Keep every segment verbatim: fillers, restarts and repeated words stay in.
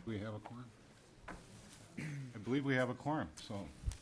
We have a quorum? I believe we have a quorum, so.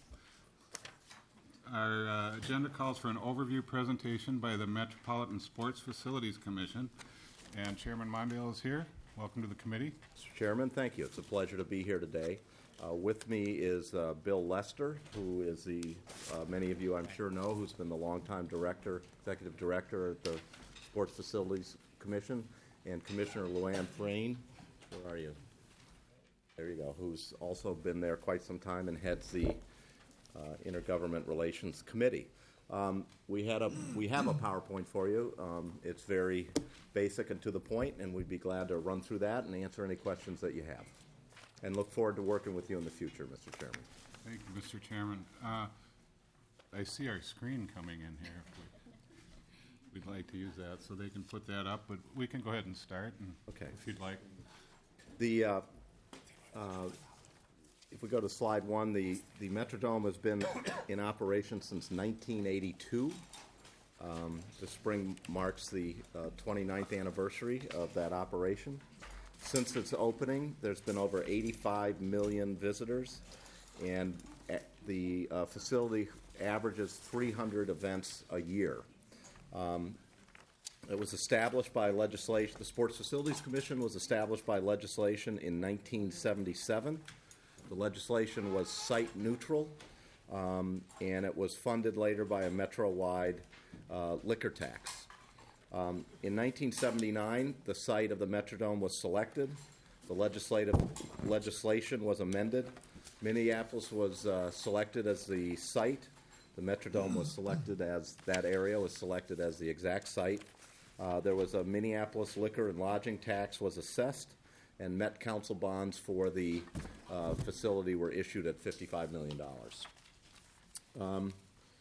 Our uh, agenda calls for an overview presentation by the Metropolitan Sports Facilities Commission, and Chairman Mondale is here. Welcome to the committee. Mister Chairman, thank you. It's a pleasure to be here today. Uh, with me is uh, Bill Lester, who is the, uh, many of you I'm sure know, who's been the longtime director, executive director at the Sports Facilities Commission, and Commissioner Luann Frayne. Where are you? There you go, who's also been there quite some time and heads the uh, Intergovernment Relations Committee. Um, we had a we have a PowerPoint for you. Um, it's very basic and to the point, and we'd be glad to run through that and answer any questions that you have. And look forward to working with you in the future, Mister Chairman. Thank you, Mister Chairman. Uh, I see our screen coming in here. If we, we'd like to use that, so they can put that up, but we can go ahead and start. And okay. If you'd like. The uh, uh, if we go to slide one, the the Metrodome has been in operation since nineteen eighty-two. Um, the spring marks the uh, twenty-ninth anniversary of that operation. Since its opening, there's been over eighty-five million visitors, and the uh, facility averages three hundred events a year. Um, it was established by legislation. The Sports Facilities Commission was established by legislation in nineteen seventy-seven. The legislation was site neutral, um, and it was funded later by a metro-wide uh, liquor tax. Um, in nineteen seventy-nine, the site of the Metrodome was selected. The legislative legislation was amended. Minneapolis was uh, selected as the site. The Metrodome was selected as that area was selected as the exact site. Uh, there was a Minneapolis liquor and lodging tax was assessed, and Met Council bonds for the uh, facility were issued at fifty-five million dollars. Um,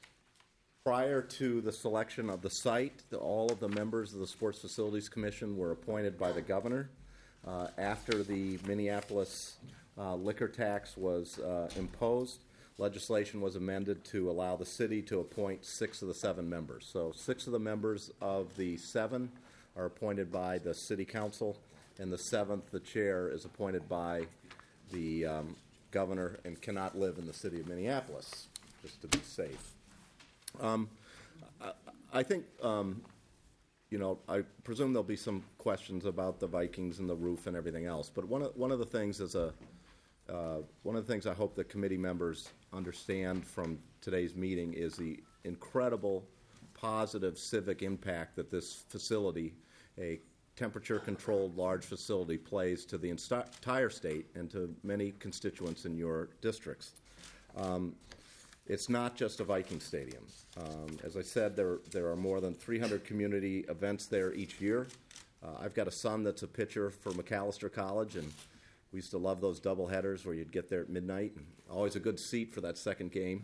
Prior to the selection of the site, the, all of the members of the Sports Facilities Commission were appointed by the governor. Uh, after the Minneapolis uh, liquor tax was uh, imposed, legislation was amended to allow the city to appoint six of the seven members. So six of the members of the seven are appointed by the city council, and the seventh, the chair, is appointed by the um, governor and cannot live in the city of Minneapolis, just to be safe. Um, I, I think, um, you know, I presume there'll be some questions about the Vikings and the roof and everything else. But one of one of the things is a uh, one of the things I hope that committee members understand from today's meeting is the incredible positive civic impact that this facility, a temperature-controlled large facility, plays to the entire state and to many constituents in your districts. Um, It's not just a Viking stadium. Um, as I said, there there are more than three hundred community events there each year. Uh, I've got a son that's a pitcher for McAllister College, and we used to love those double headers where you'd get there at midnight, and always a good seat for that second game.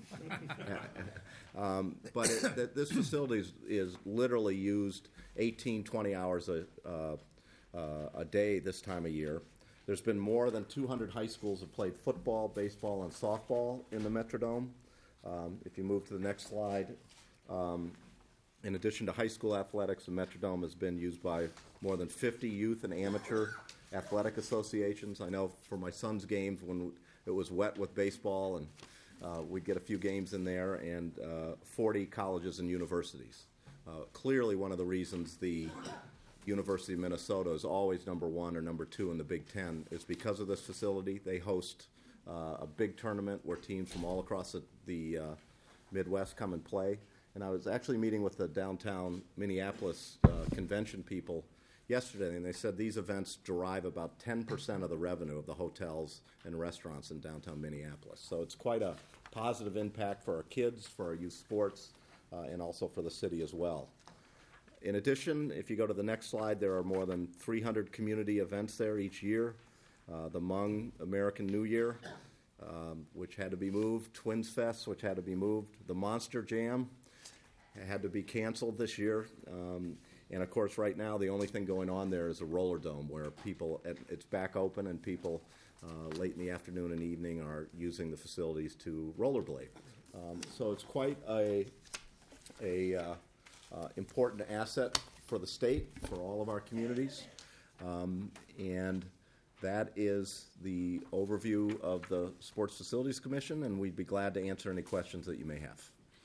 um, but it, th- this facility is, is literally used eighteen, twenty hours a, uh, uh, a day this time of year. There's been more than two hundred high schools have played football, baseball, and softball in the Metrodome. Um, if you move to the next slide, um, in addition to high school athletics, the Metrodome has been used by more than fifty youth and amateur athletic associations. I know for my son's games when it was wet with baseball, and uh, we'd get a few games in there, and uh, forty colleges and universities. Uh, clearly one of the reasons the University of Minnesota is always number one or number two in the Big Ten is because of this facility. They host Uh, a big tournament where teams from all across the, the uh, Midwest come and play. And I was actually meeting with the downtown Minneapolis uh, convention people yesterday, and they said these events derive about ten percent of the revenue of the hotels and restaurants in downtown Minneapolis. So it's quite a positive impact for our kids, for our youth sports, uh, and also for the city as well. In addition, if you go to the next slide, there are more than three hundred community events there each year. Uh, the Hmong American New Year, um, which had to be moved, Twins Fest, which had to be moved, the Monster Jam had to be canceled this year, um, and of course right now the only thing going on there is a roller dome where people, it's back open and people uh, late in the afternoon and evening are using the facilities to rollerblade. Um, so it's quite a, a uh, uh, important asset for the state, for all of our communities, um, and that is the overview of the Sports Facilities Commission, and we'd be glad to answer any questions that you may have.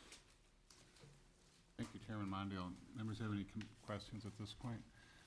Thank you, Chairman Mondale. Members have any com- questions at this point?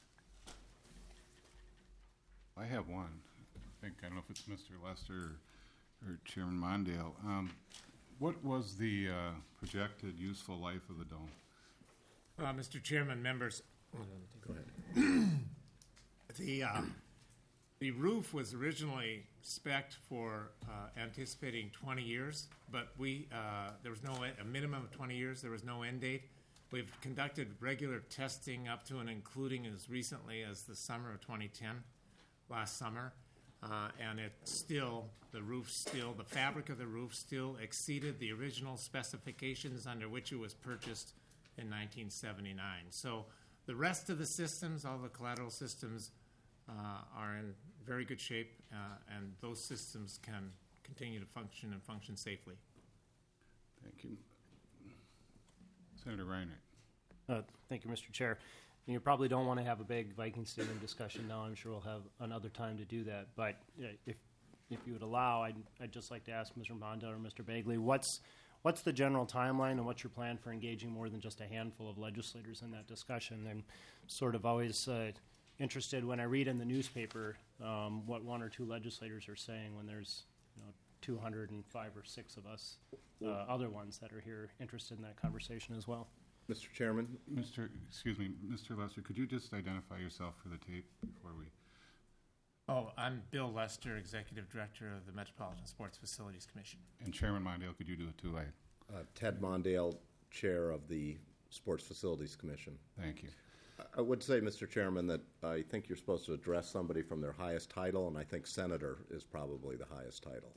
I have one. I think, I don't know if it's Mister Lester or, or Chairman Mondale. Um, what was the uh, projected useful life of the dome? Uh, Mister Chairman, members, Go ahead. the uh, the roof was originally spec'd for uh, anticipating twenty years, but we uh, there was no a minimum of twenty years. There was no end date. We've conducted regular testing up to and including as recently as the summer of twenty ten, last summer, uh, and it still the roof still the fabric of the roof still exceeded the original specifications under which it was purchased in nineteen seventy-nine. So the rest of the systems, all the collateral systems, uh, are in very good shape, uh, and those systems can continue to function and function safely. Thank you. Senator Reinert. Uh, Thank you, Mister Chair. You probably don't want to have a big Viking Stadium discussion now. I'm sure we'll have another time to do that. But uh, if if you would allow, I'd, I'd just like to ask Mister Mondale or Mister Bagley, what's what's the general timeline and what's your plan for engaging more than just a handful of legislators in that discussion? And sort of always uh, interested when I read in the newspaper um, what one or two legislators are saying when there's you know two hundred five or six of us, uh, other ones that are here interested in that conversation as well. Mister Chairman? Mister Excuse me, Mister Lester, could you just identify yourself for the tape before we? Oh, I'm Bill Lester, Executive Director of the Metropolitan Sports Facilities Commission. And Chairman Mondale, could you do it too? I Uh, Ted Mondale, Chair of the Sports Facilities Commission. thank you. I would say, Mister Chairman, that I think you're supposed to address somebody from their highest title, and I think senator is probably the highest title.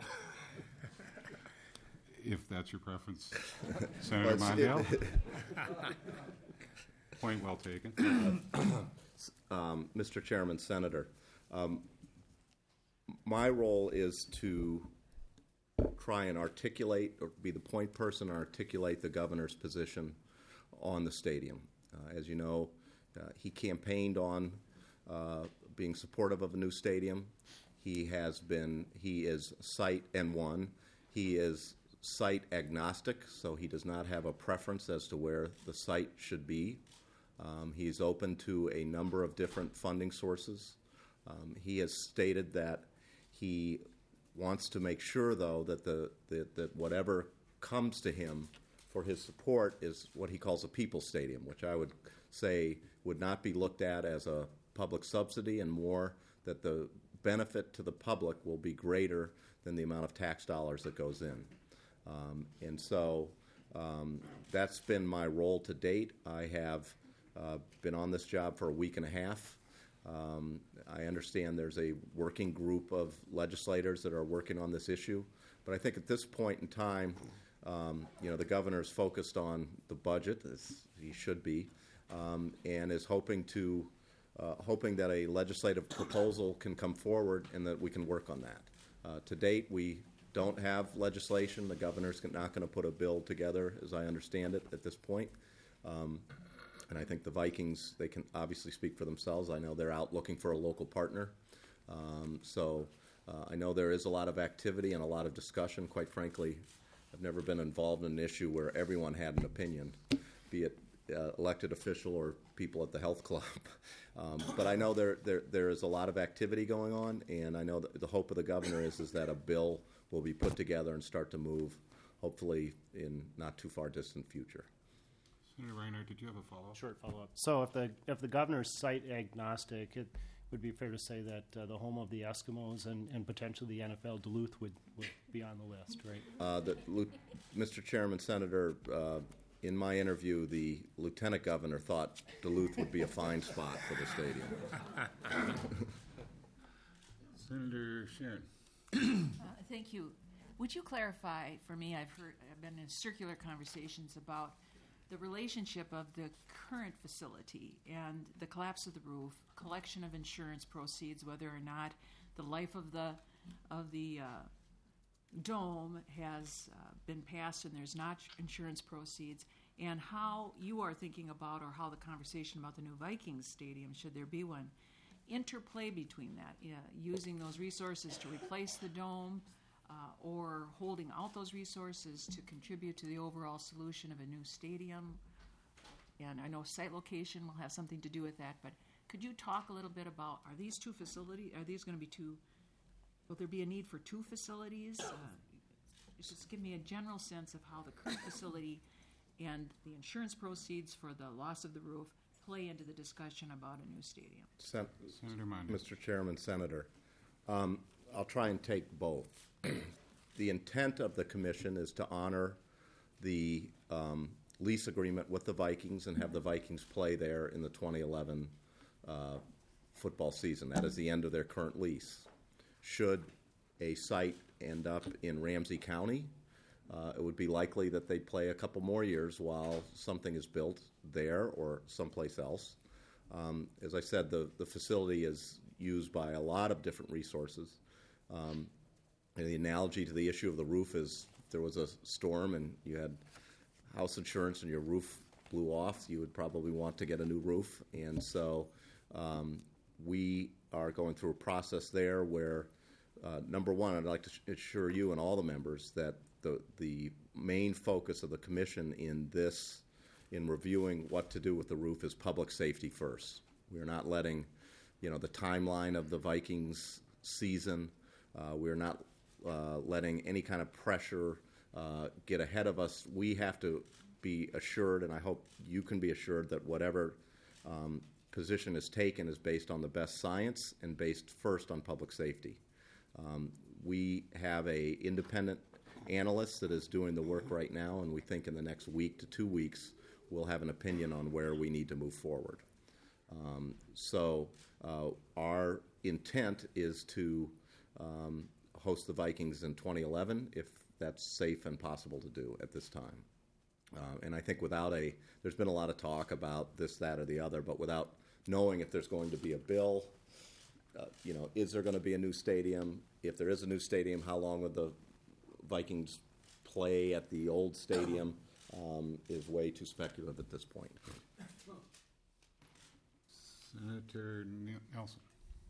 If that's your preference, Senator Well, Mondale. it's- Point well taken. Um, Mister Chairman, Senator, um, my role is to try and articulate, or be the point person and articulate the governor's position on the stadium. Uh, as you know, uh, he campaigned on uh, being supportive of a new stadium. He has been, he is site N one. He is site agnostic, so he does not have a preference as to where the site should be. Um, he's open to a number of different funding sources. Um, he has stated that he wants to make sure, though, that the that, that whatever comes to him for his support is what he calls a people stadium, which I would say would not be looked at as a public subsidy, and more that the benefit to the public will be greater than the amount of tax dollars that goes in. Um, and so um, that's been my role to date. I have uh, been on this job for a week and a half. Um, I understand there's a working group of legislators that are working on this issue, but I think at this point in time, um, you know, the governor is focused on the budget, as he should be, um, and is hoping to uh, hoping that a legislative proposal can come forward and that we can work on that. Uh, to date, we don't have legislation. The governor's not going to put a bill together, as I understand it, at this point. Um, And I think the Vikings, they can obviously speak for themselves. I know they're out looking for a local partner. Um, so uh, I know there is a lot of activity and a lot of discussion. Quite frankly, I've never been involved in an issue where everyone had an opinion, be it uh, elected official or people at the health club. um, but I know there, there there is a lot of activity going on, and I know that the hope of the governor is, is that a bill will be put together and start to move, hopefully in not too far distant future. Senator Reinhardt, did you have a follow-up? Short follow-up. So if the if the governor's site agnostic, it would be fair to say that uh, the home of the Eskimos and, and potentially the N F L Duluth would, would be on the list, right? Uh, the, Mister Chairman, Senator, uh, in my interview, the lieutenant governor thought Duluth would be a fine spot for the stadium. Senator Sharon. Uh, Thank you. Would you clarify for me, I've heard, I've been in circular conversations about the relationship of the current facility and the collapse of the roof, collection of insurance proceeds, whether or not the life of the of the uh, dome has uh, been passed and there's not insurance proceeds, and how you are thinking about, or how the conversation about the new Vikings stadium, should there be one, interplay between that, yeah, using those resources to replace the dome, uh, or holding out those resources to contribute to the overall solution of a new stadium. And I know site location will have something to do with that, but could you talk a little bit about, are these two facilities, are these going to be two, will there be a need for two facilities? Uh, just give me a general sense of how the current facility and the insurance proceeds for the loss of the roof play into the discussion about a new stadium. Sen- Senator Mondo. Mister Chairman, Senator, um, I'll try and take both. The intent of the commission is to honor the um, lease agreement with the Vikings and have the Vikings play there in the twenty eleven uh, football season. That is the end of their current lease. Should a site end up in Ramsey County, uh, it would be likely that they'd play a couple more years while something is built there or someplace else. Um, as I said, the, the facility is used by a lot of different resources. Um, and the analogy to the issue of the roof is if there was a storm and you had house insurance and your roof blew off, you would probably want to get a new roof. And so um, we are going through a process there where, uh, number one, I'd like to assure you and all the members that the, the main focus of the commission in this, in reviewing what to do with the roof, is public safety first. We're not letting, you know, the timeline of the Vikings season, uh, we're not uh, letting any kind of pressure uh, get ahead of us. We have to be assured, and I hope you can be assured, that whatever um, position is taken is based on the best science and based first on public safety. Um, we have a independent analyst that is doing the work right now, and we think in the next week to two weeks we'll have an opinion on where we need to move forward. Um, so uh, our intent is to um, host the Vikings in twenty eleven if that's safe and possible to do at this time. Uh, and I think without a, there's been a lot of talk about this, that, or the other, but without knowing if there's going to be a bill, uh, you know, is there going to be a new stadium? If there is a new stadium, how long would the Vikings play at the old stadium? Um, is way too speculative at this point. Senator Nelson.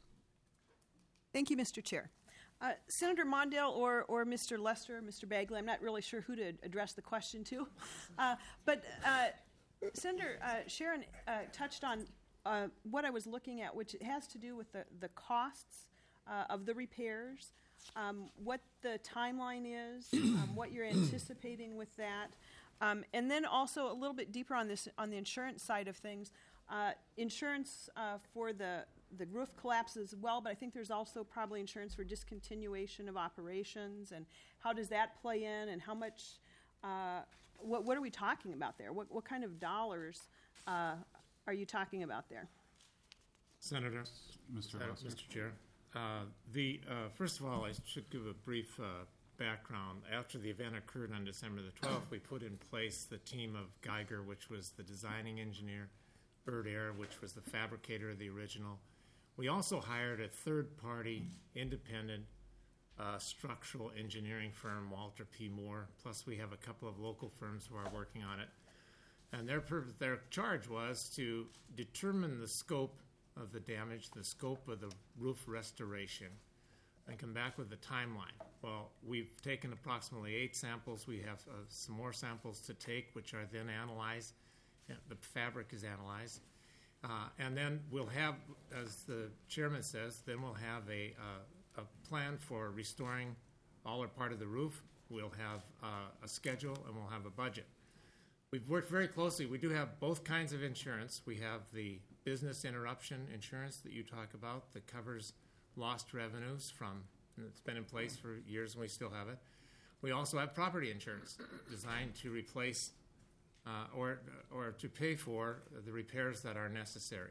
Thank you, Mister Chair. Uh, Senator Mondale or, or Mister Lester, Mister Bagley, I'm not really sure who to address the question to. Uh, but uh, Senator uh, Sharon uh, touched on uh, what I was looking at, which has to do with the, the costs uh, of the repairs, um, what the timeline is, um, what you're anticipating with that. Um, and then also a little bit deeper on this, on the insurance side of things, uh, insurance uh, for the, the roof collapse as well, but I think there's also probably insurance for discontinuation of operations, and how does that play in, and how much, uh, what, what are we talking about there? What, what kind of dollars uh, are you talking about there? Senator. Mister Uh, Lester. Mister Chair. Uh, the, uh, first of all, I should give a brief uh, background. After the event occurred on December the twelfth, we put in place the team of Geiger, which was the designing engineer, Bird Air, which was the fabricator of the original. We also hired a third-party, independent uh, structural engineering firm, Walter P. Moore, plus we have a couple of local firms who are working on it. And their, their charge was to determine the scope of the damage, the scope of the roof restoration, and come back with a timeline. Well, we've taken approximately eight samples. We have uh, some more samples to take, which are then analyzed. Yeah, the fabric is analyzed. Uh, and then we'll have, as the chairman says, then we'll have a, uh, a plan for restoring all or part of the roof. We'll have uh, a schedule, and we'll have a budget. We've worked very closely. We do have both kinds of insurance. We have the business interruption insurance that you talk about that covers lost revenues from, it's been in place for years and we still have it. We also have property insurance designed to replace uh, or, or to pay for the repairs that are necessary.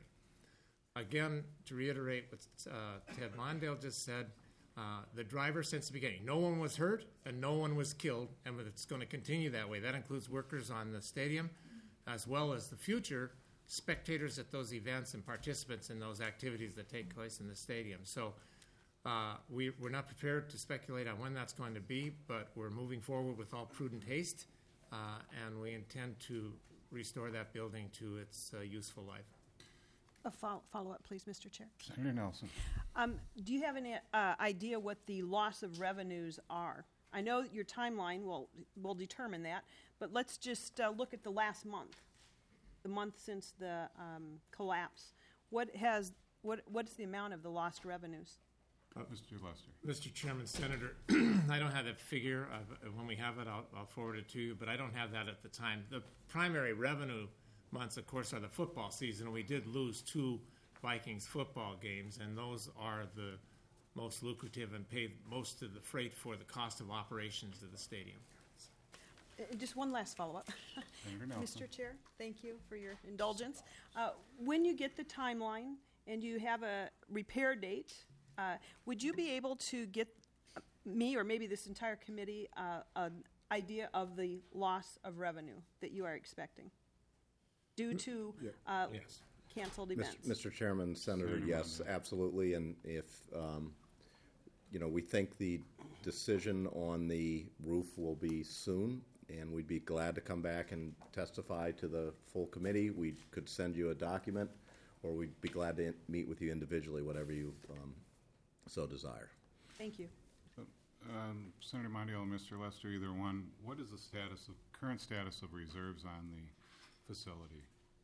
Again, to reiterate what uh, Ted Mondale just said, uh, the driver since the beginning, no one was hurt and no one was killed, and it's going to continue that way. That includes workers on the stadium as well as the future spectators at those events and participants in those activities that take place in the stadium. So uh, we, we're not prepared to speculate on when that's going to be, but we're moving forward with all prudent haste, uh, and we intend to restore that building to its uh, useful life. A fol- follow-up, please, Mister Chair. Senator Nelson. Um, do you have any uh, idea what the loss of revenues are? I know that your timeline will will determine that, but let's just uh, look at the last month, the month since the um, collapse. What has what what's the amount of the lost revenues? Mister Lester. Mister Chairman, Senator, I don't have that figure. Uh, when we have it, I'll, I'll forward it to you, but I don't have that at the time. The primary revenue months, of course, are the football season. We did lose two Vikings football games, and those are the most lucrative and pay most of the freight for the cost of operations of the stadium. Uh, just one last follow-up. Senator Nelson. Mister Chair, thank you for your indulgence. Uh, when you get the timeline and you have a repair date, uh, would you be able to get me or maybe this entire committee uh, an idea of the loss of revenue that you are expecting due to uh, Yes. canceled Mis- events? Mister Chairman, Senator, Senator yes, Mondale. absolutely, and if, um, you know, we think the decision on the roof will be soon, and we'd be glad to come back and testify to the full committee. We could send you a document, or we'd be glad to in- meet with you individually, whatever you um, so desire. Thank you. Um, Senator Mondale and Mister Lester, either one, what is the status of, current status of reserves on the facility?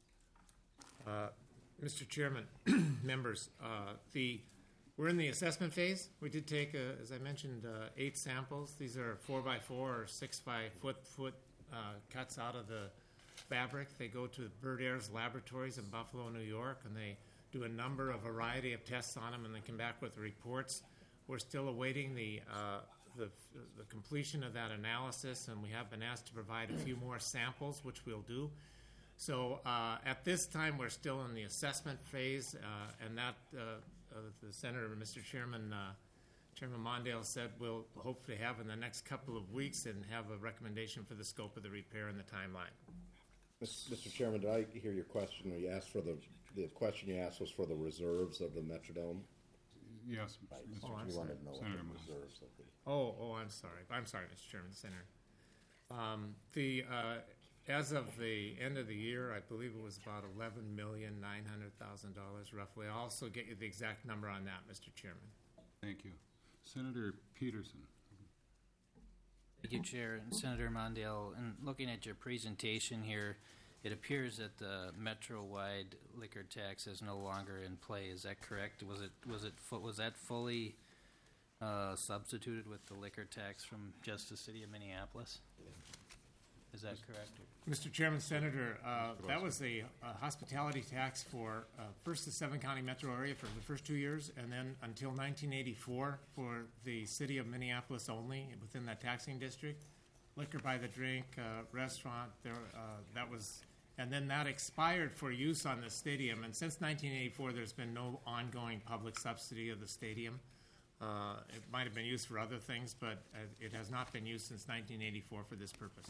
Uh, Mister Chairman, members, uh, the, we're in the assessment phase. We did take, uh, as I mentioned, uh, eight samples. These are four by four or six by foot foot uh, cuts out of the fabric. They go to Bird Air's laboratories in Buffalo, New York, and they do a number, a variety of tests on them, and then come back with reports. We're still awaiting the, uh, the the completion of that analysis, and we have been asked to provide a few more samples, which we'll do. So uh, at this time, we're still in the assessment phase, uh, and that uh, uh, the Senator, Mister Chairman, uh, Chairman Mondale said we'll hope to have in the next couple of weeks and have a recommendation for the scope of the repair and the timeline. Mister Chairman, did I hear your question, or you asked for the, the question you asked was for the reserves of the Metrodome? Yes, Mister Oh, I'm You sorry. wanted to know what Senator the Mondale. reserves of the... Oh, oh, I'm sorry. I'm sorry, Mister Chairman, Senator. Um, the uh, as of the end of the year, I believe it was about eleven million nine hundred thousand dollars, roughly. I'll also get you the exact number on that, Mister Chairman. Thank you. Senator Peterson. Thank you, Chair. And Senator Mondale, and looking at your presentation here, it appears that the Metro-wide liquor tax is no longer in play. Is that correct? Was it was it fu- was that fully uh, substituted with the liquor tax from just the city of Minneapolis? Is that correct? Mister Chairman, Senator, uh, that was a, a hospitality tax for uh, first the seven county metro area for the first two years, and then until nineteen eighty-four for the city of Minneapolis only within that taxing district. Liquor by the drink, uh, restaurant, there, uh, that was, and then that expired for use on the stadium. And since nineteen eighty-four, there's been no ongoing public subsidy of the stadium. Uh, it might have been used for other things, but uh, it has not been used since nineteen eighty-four for this purpose.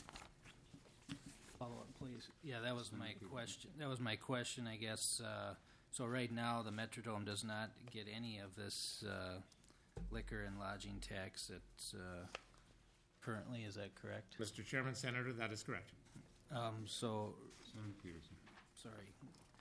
Follow up, please. Yeah, that was my question. That was my question, I guess. Uh, so right now, the Metrodome does not get any of this uh, liquor and lodging tax that's uh, currently. Is that correct? Mister Chairman, Senator, that is correct. Um, so, Senator Peterson. sorry.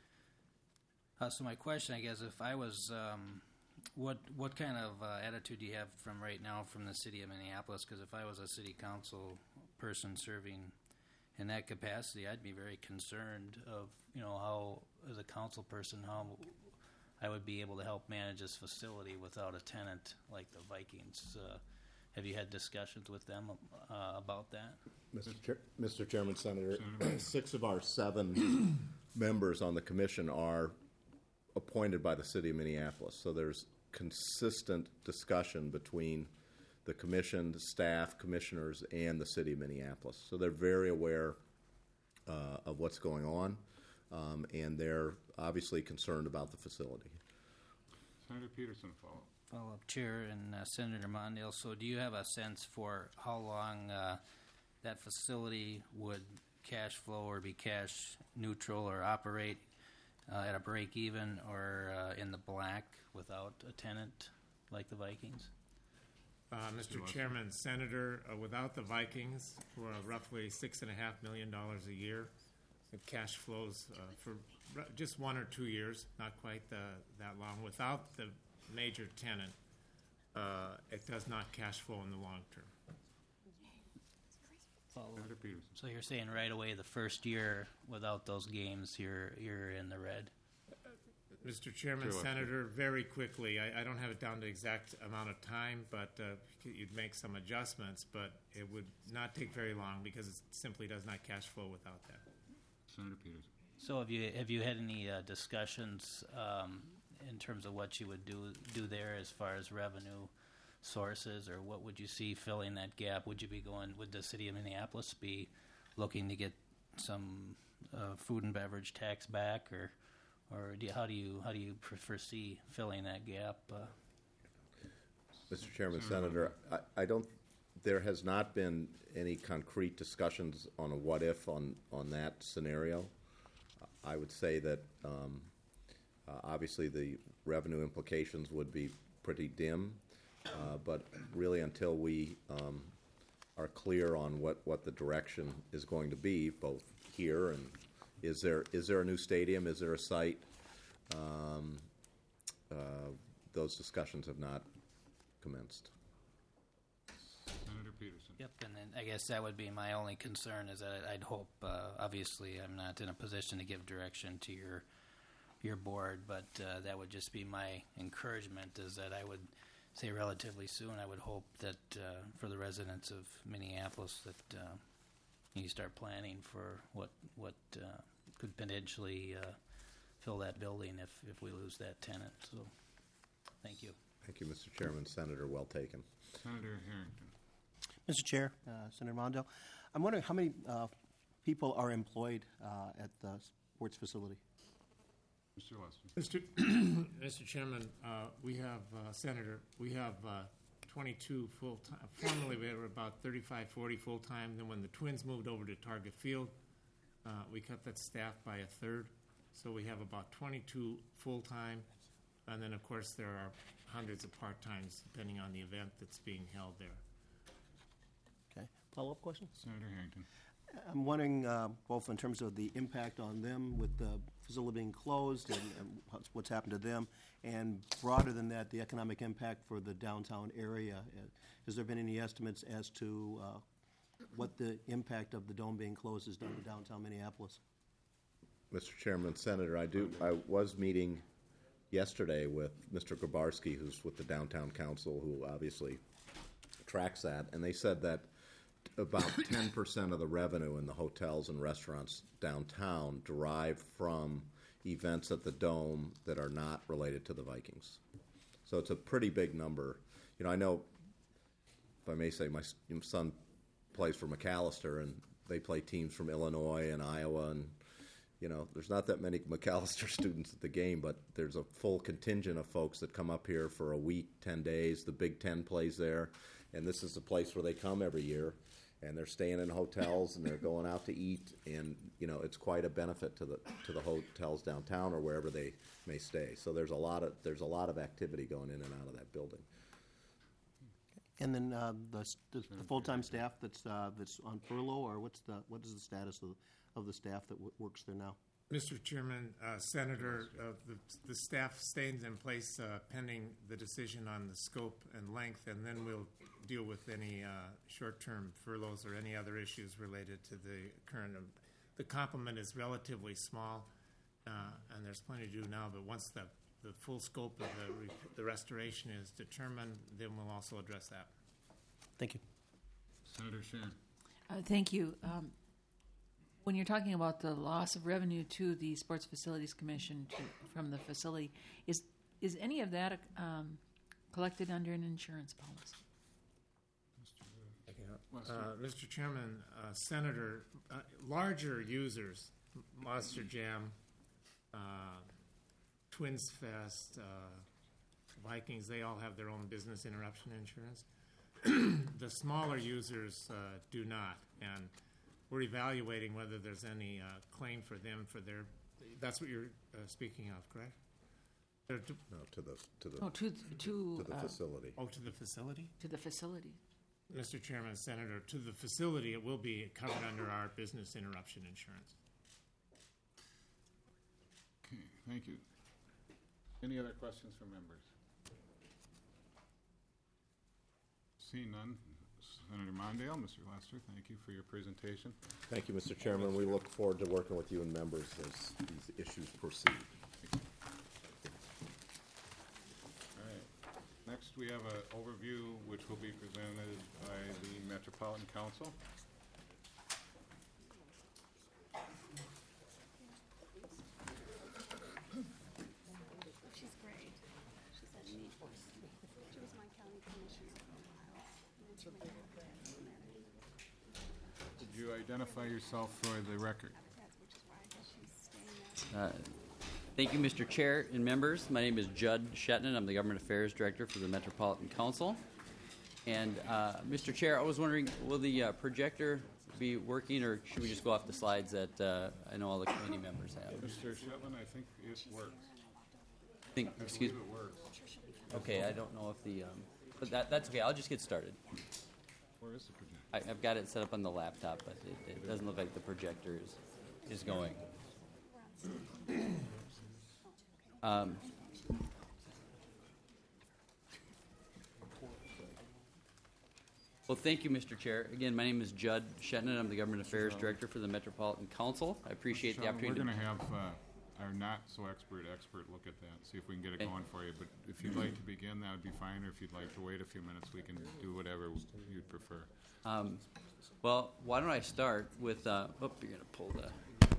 Uh, so my question, I guess, if I was, um, what what kind of uh, attitude do you have from right now from the city of Minneapolis? Because if I was a city council person serving in that capacity, I'd be very concerned of, you know, how, as a council person, how I would be able to help manage this facility without a tenant like the Vikings. Uh, have you had discussions with them uh, about that? Mister Chair, Mister Chairman, Senator, six of our seven members on the commission are appointed by the city of Minneapolis. So there's consistent discussion between the commission, the staff, commissioners, and the city of Minneapolis. So they're very aware uh, of what's going on, um, and they're obviously concerned about the facility. Senator Peterson, follow. Follow up, Chair and uh, Senator Mondale. So, do you have a sense for how long uh, that facility would cash flow or be cash neutral or operate uh, at a break even or uh, in the black without a tenant like the Vikings? Uh, Mister Chairman, Senator, uh, without the Vikings, we're roughly six and a half million dollars a year. it cash flows uh, for r- just one or two years, not quite the, that long. Without the major tenant, uh, it does not cash flow in the long term. Senator Peterson. So you're saying right away the first year without those games, you're you're in the red. Mister Chairman, Sure. Senator, very quickly, I, I don't have it down to exact amount of time, but uh, you'd make some adjustments, but it would not take very long because it simply does not cash flow without that. Senator Peterson. So have you have you had any uh, discussions um, in terms of what you would do do there as far as revenue sources, or what would you see filling that gap? Would you be going? Would the city of Minneapolis be looking to get some uh, food and beverage tax back, or or do you, how do you how do you pr- foresee filling that gap? Uh, Mister Chairman, Senator, I, I don't, there has not been any concrete discussions on a what-if on, on that scenario. I would say that, um, uh, obviously, the revenue implications would be pretty dim, uh, but really until we um, are clear on what, what the direction is going to be, both here and is there is there a new stadium, is there a site, um, uh, those discussions have not commenced. Senator Peterson. Yep, and then I guess that would be my only concern is that I'd hope, uh, obviously, I'm not in a position to give direction to your your board, but uh, that would just be my encouragement is that I would say relatively soon, I would hope that uh, for the residents of Minneapolis that uh, you start planning for what, what uh, could potentially uh, fill that building if, if we lose that tenant. So, thank you. Thank you, Mister Chairman. Senator, well taken. Senator Harrington. Mister Chair, uh, Senator Mondale, I'm wondering how many uh, people are employed uh, at the sports facility? Mister Lester. Mister Mister Chairman, uh, we have, uh, Senator, we have uh, twenty-two full-time, formerly we were about thirty-five, forty full-time, then when the Twins moved over to Target Field, uh, we cut that staff by a third, so we have about twenty-two full-time, and then, of course, there are hundreds of part-times depending on the event that's being held there. Okay. Follow-up question? Senator Harrington. I'm wondering, uh, both in terms of the impact on them with the facility being closed and, and what's, what's happened to them, and broader than that, the economic impact for the downtown area. Uh, Has there been any estimates as to uh, what the impact of the dome being closed has done to downtown Minneapolis? Mister Chairman, Senator, I do. I was meeting yesterday with Mister Grabarski, who's with the Downtown Council, who obviously tracks that, and they said that about ten percent of the revenue in the hotels and restaurants downtown derive from events at the Dome that are not related to the Vikings. So it's a pretty big number. You know, I know, if I may say, my son plays for McAllister, and they play teams from Illinois and Iowa, and you know, there's not that many McAllister students at the game, but there's a full contingent of folks that come up here for a week, ten days. The Big Ten plays there, and this is the place where they come every year, and they're staying in hotels and they're going out to eat, and you know, it's quite a benefit to the to the hotels downtown or wherever they may stay. So there's a lot of there's a lot of activity going in and out of that building. And then uh, the, the, the full-time staff that's uh, that's on furlough, or what's the what is the status of of the staff that w- works there now? Mister Chairman, uh, Senator, uh, the, the staff stays in place uh, pending the decision on the scope and length, and then we'll deal with any uh, short-term furloughs or any other issues related to the current. Um, the complement is relatively small, uh, and there's plenty to do now, but once the, the full scope of the, re- the restoration is determined, then we'll also address that. Thank you. Senator Sharon. Uh, thank you. Um, when you're talking about the loss of revenue to the Sports Facilities Commission to, from the facility, is is any of that uh, um, collected under an insurance policy? Uh, Mister Chairman, uh, Senator, uh, larger users, Monster Jam, uh, Twins Fest, uh, Vikings, they all have their own business interruption insurance. The smaller users uh, do not, and we're evaluating whether there's any uh, claim for them for their. That's what you're uh, speaking of, correct? They're to, No, to the to the Oh, to to to the uh, facility. oh, to the facility. to the facility. Mister Chairman, Senator, to the facility, it will be covered under our business interruption insurance. thank you. Any other questions from members? Seeing none, Senator Mondale, Mister Lester, thank you for your presentation. Thank you, Mister Chairman. We look forward to working with you and members as these issues proceed. All right. Next, we have an overview which will be presented by the Metropolitan Council. She's great. She said me. She was my county commissioner for a while. And then she went to Habitat for Humanity. Could you identify yourself for the record? Habitat, which is why I guess she's staying there. Uh, Thank you, Mister Chair and members. My name is Judd Shetland. I'm the Government Affairs Director for the Metropolitan Council. And, uh, Mister Chair, I was wondering, will the uh, projector be working, or should we just go off the slides that uh, I know all the committee members have? Mister Shetland, I think it works. I think, I excuse believe me. it works. Okay, I don't know if the, um, but that, that's okay. I'll just get started. Where is the projector? I, I've got it set up on the laptop, but it, it doesn't look like the projector is, is going. Um, well, thank you, Mister Chair. Again, my name is Judd Shetland. I'm the Government Affairs Director for the Metropolitan Council. I appreciate the Sean, opportunity. We're to- going to have uh, our not-so-expert expert look at that, see if we can get it Okay. going for you. But if you'd like to begin, that would be fine, or if you'd like to wait a few minutes, we can do whatever you'd prefer. Um, well, why don't I start with, uh, oh, you're going to pull the...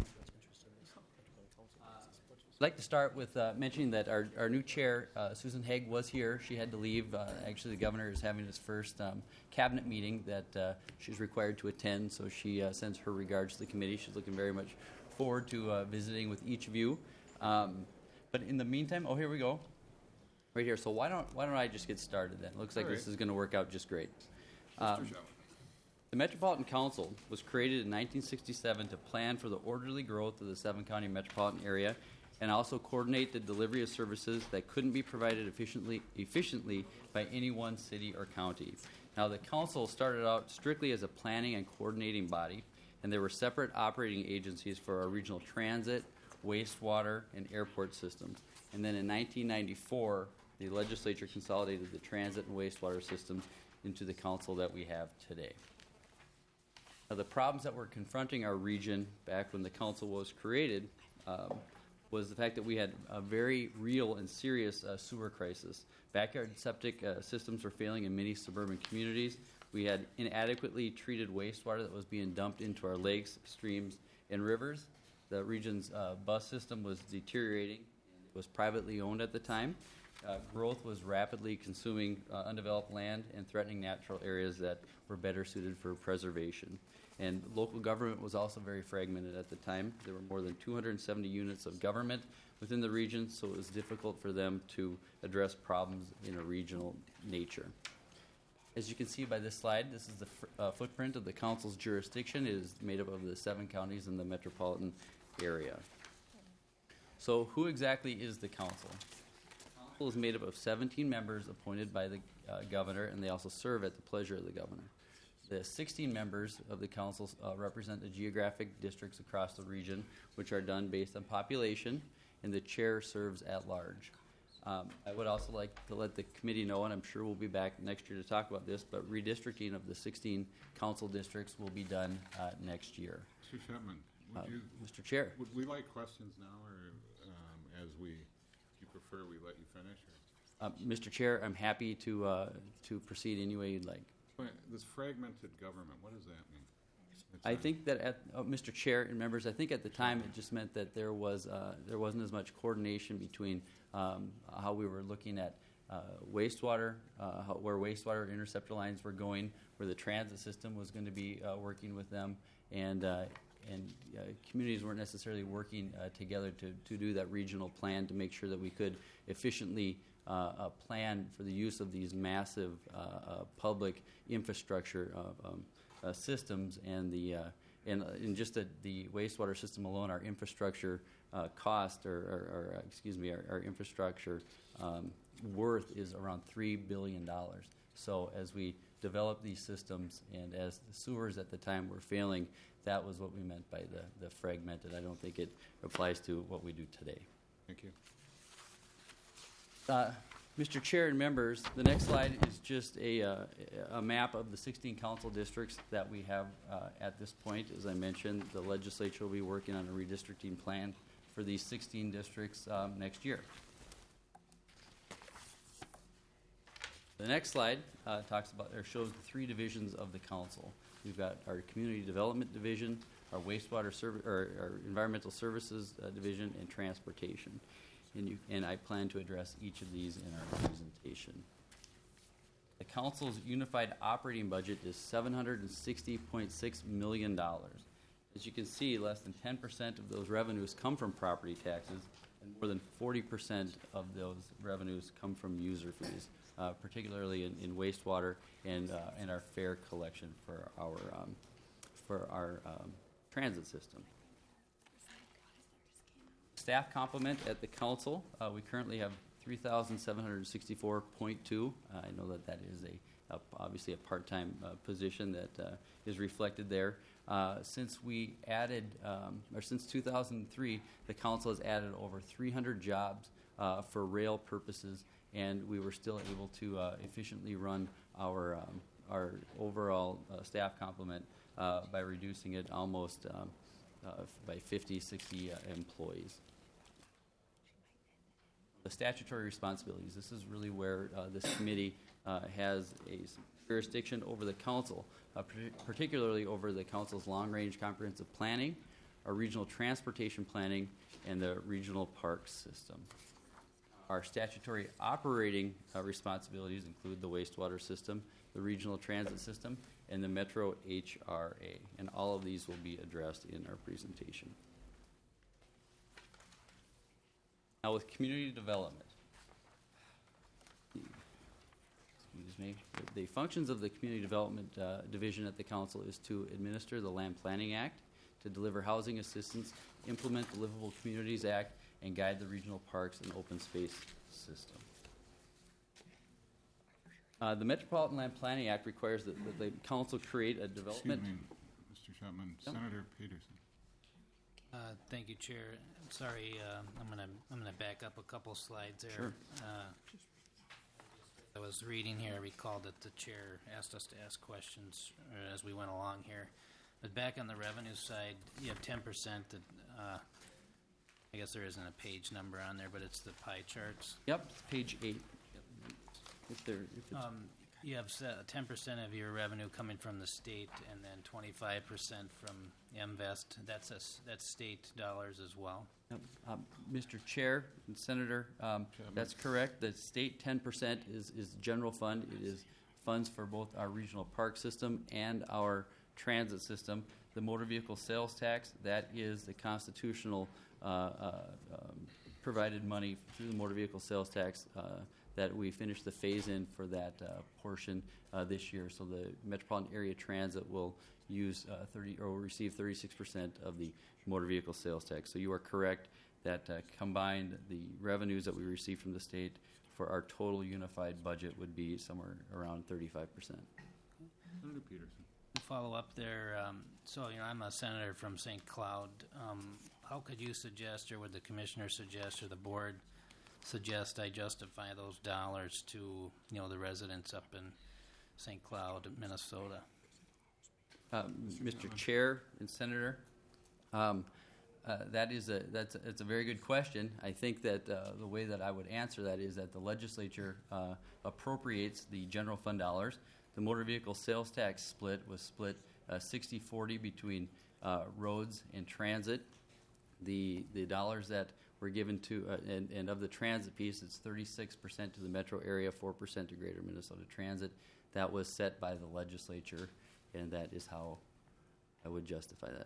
I'd like to start with uh, mentioning that our, our new chair, uh, Susan Haig, was here. She had to leave. Uh, actually, the governor is having his first um, cabinet meeting that uh, she's required to attend, so she uh, sends her regards to the committee. She's looking very much forward to uh, visiting with each of you. Um, but in the meantime, oh, here we go. Right here. So why don't why don't I just get started then? Looks like All right. this is going to work out just great. Mister Um, Shetland. The Metropolitan Council was created in nineteen sixty-seven to plan for the orderly growth of the seven-county metropolitan area and also coordinate the delivery of services that couldn't be provided efficiently, efficiently by any one city or county. Now, the council started out strictly as a planning and coordinating body, and there were separate operating agencies for our regional transit, wastewater, and airport systems. And then in nineteen ninety-four, the legislature consolidated the transit and wastewater systems into the council that we have today. Now, the problems that were confronting our region back when the council was created um, was the fact that we had a very real and serious uh, sewer crisis. Backyard septic uh, systems were failing in many suburban communities. We had inadequately treated wastewater that was being dumped into our lakes, streams, and rivers. The region's uh, bus system was deteriorating. It was privately owned at the time. Uh, growth was rapidly consuming uh, undeveloped land and threatening natural areas that were better suited for preservation. And local government was also very fragmented at the time. There were more than two hundred seventy units of government within the region, so it was difficult for them to address problems in a regional nature. As you can see by this slide, this is the f- uh, footprint of the council's jurisdiction. It is made up of the seven counties in the metropolitan area. So who exactly is the council? The council is made up of seventeen members appointed by the uh, governor, and they also serve at the pleasure of the governor. The sixteen members of the council uh, represent the geographic districts across the region, which are done based on population, and the chair serves at large. Um, I would also like to let the committee know, and I'm sure we'll be back next year to talk about this, but redistricting of the sixteen council districts will be done uh, next year. Mister Shetland, would Uh, you, Mister Chair. would we like questions now, or um, as we, you prefer, we let you finish? Or? Uh, Mister Chair, I'm happy to uh, to proceed any way you'd like. Wait, This fragmented government, what does that mean? It's I a- think that at, uh, Mister Chair and members, I think at the time it just meant that there was uh, there wasn't as much coordination between um, how we were looking at uh, wastewater, uh, how, where wastewater interceptor lines were going, where the transit system was going to be uh, working with them, and uh, and uh, communities weren't necessarily working uh, together to to do that regional plan to make sure that we could efficiently uh, uh, plan for the use of these massive uh, uh, public infrastructure uh, um, uh, systems, and the uh, and uh, in just the, the wastewater system alone, our infrastructure uh, cost, or, or, or uh, excuse me, our, our infrastructure um, worth is around three billion dollars. So as we develop these systems, and as the sewers at the time were failing, that was what we meant by the, the fragmented. I don't think it applies to what we do today. Thank you. Uh, Mister Chair and members, the next slide is just a, uh, a map of the sixteen council districts that we have uh, at this point. As I mentioned, the legislature will be working on a redistricting plan for these sixteen districts um, next year. The next slide uh, talks about, or shows the three divisions of the council. We've got our community development division, our wastewater service, or our environmental services uh, division, and transportation. And, you, and I plan to address each of these in our presentation. The council's unified operating budget is seven hundred sixty point six million dollars. As you can see, less than ten percent of those revenues come from property taxes, and more than forty percent of those revenues come from user fees, uh, particularly in, in wastewater and, uh, and our fare collection for our, um, for our um, transit system. Staff complement at the council, uh, we currently have three thousand seven hundred sixty-four point two. Uh, I know that that is a, a obviously a part-time uh, position that uh, is reflected there. Uh, since we added, um, or since two thousand three, the council has added over three hundred jobs uh, for rail purposes, and we were still able to uh, efficiently run our um, our overall uh, staff complement uh, by reducing it almost um, uh, by fifty, sixty uh, employees. The statutory responsibilities. This is really where uh, this committee uh, has a jurisdiction over the council, uh, particularly over the council's long-range comprehensive planning, our regional transportation planning, and the regional parks system. Our statutory operating uh, responsibilities include the wastewater system, the regional transit system, and the Metro H R A, and all of these will be addressed in our presentation. Now with community development, excuse me, the functions of the community development uh, division at the council is to administer the Land Planning Act, to deliver housing assistance, implement the Livable Communities Act, and guide the regional parks and open space system. Uh, the Metropolitan Land Planning Act requires that, that the council create a development. Excuse me, Mister Chapman. Yep. Senator Peterson. Uh, thank you, Chair. Sorry, uh, I'm gonna I'm gonna back up a couple slides there. Sure. Uh, I was reading here. I recall that the chair asked us to ask questions uh, as we went along here. But back on the revenue side, you have ten percent. That uh, I guess there isn't a page number on there, but it's the pie charts. Yep, page eight. If there, if it's Um, you have ten percent of your revenue coming from the state, and then twenty-five percent from MVest. That's a, that's state dollars as well. Yep. Um, Mister Chair and Senator, um, that's correct. The state ten percent is, is general fund. It is funds for both our regional park system and our transit system. The motor vehicle sales tax, that is the constitutional uh, uh, um, provided money through the motor vehicle sales tax uh, that we finished the phase-in for that uh, portion uh, this year. So the Metropolitan Area Transit will use uh, thirty or will receive thirty-six percent of the motor vehicle sales tax. So you are correct that uh, combined the revenues that we receive from the state for our total unified budget would be somewhere around thirty-five percent. Senator Peterson. Follow up there. Um, so, you know, I'm a senator from Saint Cloud. Um, how could you suggest, or would the commissioner suggest, or the board suggest I justify those dollars to, you know, the residents up in Saint Cloud, Minnesota? Um, Mister Chair and Senator, um, uh, that is a that's a, it's a very good question. I think that uh, the way that I would answer that is that the legislature uh, appropriates the general fund dollars. The motor vehicle sales tax split was split uh, sixty forty between uh, roads and transit. The the dollars that were given to, uh, and, and of the transit piece, it's thirty-six percent to the metro area, four percent to Greater Minnesota Transit. That was set by the legislature, and that is how I would justify that.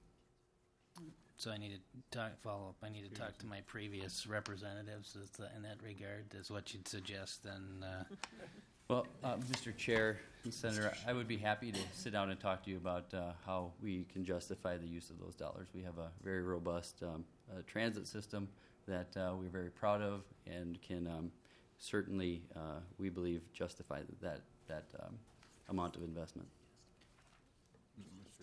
So I need to talk, follow up. I need to talk to my previous representatives as the, in that regard. Is what you'd suggest then? Uh, Well, uh, Mister Chair and Senator, I would be happy to sit down and talk to you about uh, how we can justify the use of those dollars. We have a very robust um, uh, transit system that uh, we're very proud of and can um, certainly, uh, we believe, justify that that um, amount of investment. Mister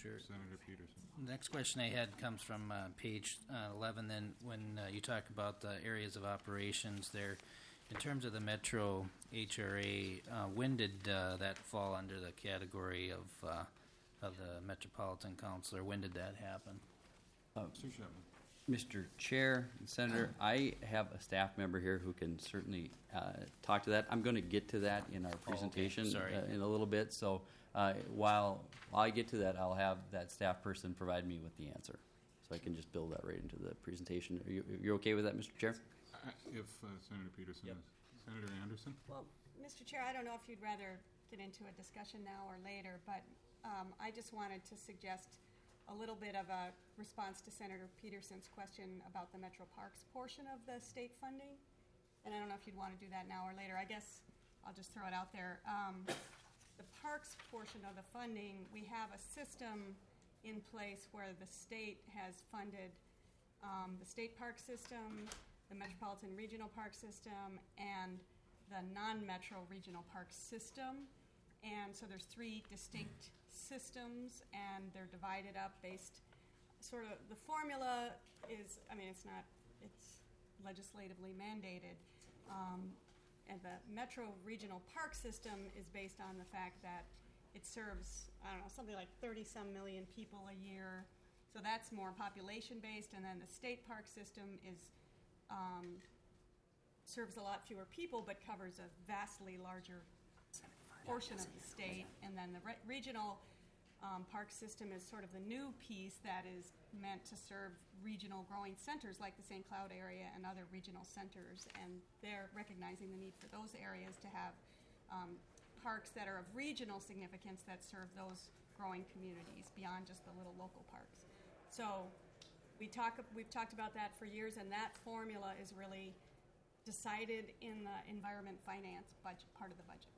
Sure. Senator Peterson. The next question I had comes from uh, page uh, eleven. Then, when uh, you talk about the areas of operations there, in terms of the Metro H R A, uh, when did uh, that fall under the category of uh, of the Metropolitan Council, or when did that happen? Mister Chapman. Mister Chair and Senator, I have a staff member here who can certainly uh, talk to that. I'm going to get to that in our presentation Sorry. uh, in a little bit. So uh, while, while I get to that, I'll have that staff person provide me with the answer. So I can just build that right into the presentation. Are you, you're okay with that, Mister Chair? Uh, If uh, Senator Peterson Yep. is. Senator Anderson? Well, Mister Chair, I don't know if you'd rather get into a discussion now or later, but um, I just wanted to suggest a little bit of a response to Senator Peterson's question about the Metro Parks portion of the state funding. And I don't know if you'd want to do that now or later. I guess I'll just throw it out there. Um, the parks portion of the funding, we have a system in place where the state has funded um, the state park system, the Metropolitan Regional Park System, and the non-metro regional park system. And so there's three distinct systems, and they're divided up based sort of, the formula is, I mean, it's not, it's legislatively mandated. Um, and the metro regional park system is based on the fact that it serves, I don't know, something like thirty-some million people a year. So that's more population-based, and then the state park system is um, serves a lot fewer people, but covers a vastly larger portion of the state. And then the re- regional um, park system is sort of the new piece that is meant to serve regional growing centers like the Saint Cloud area and other regional centers. And they're recognizing the need for those areas to have um, parks that are of regional significance that serve those growing communities beyond just the little local parks. So we talk, we've talked about that for years, and that formula is really decided in the environment finance budget, part of the budget.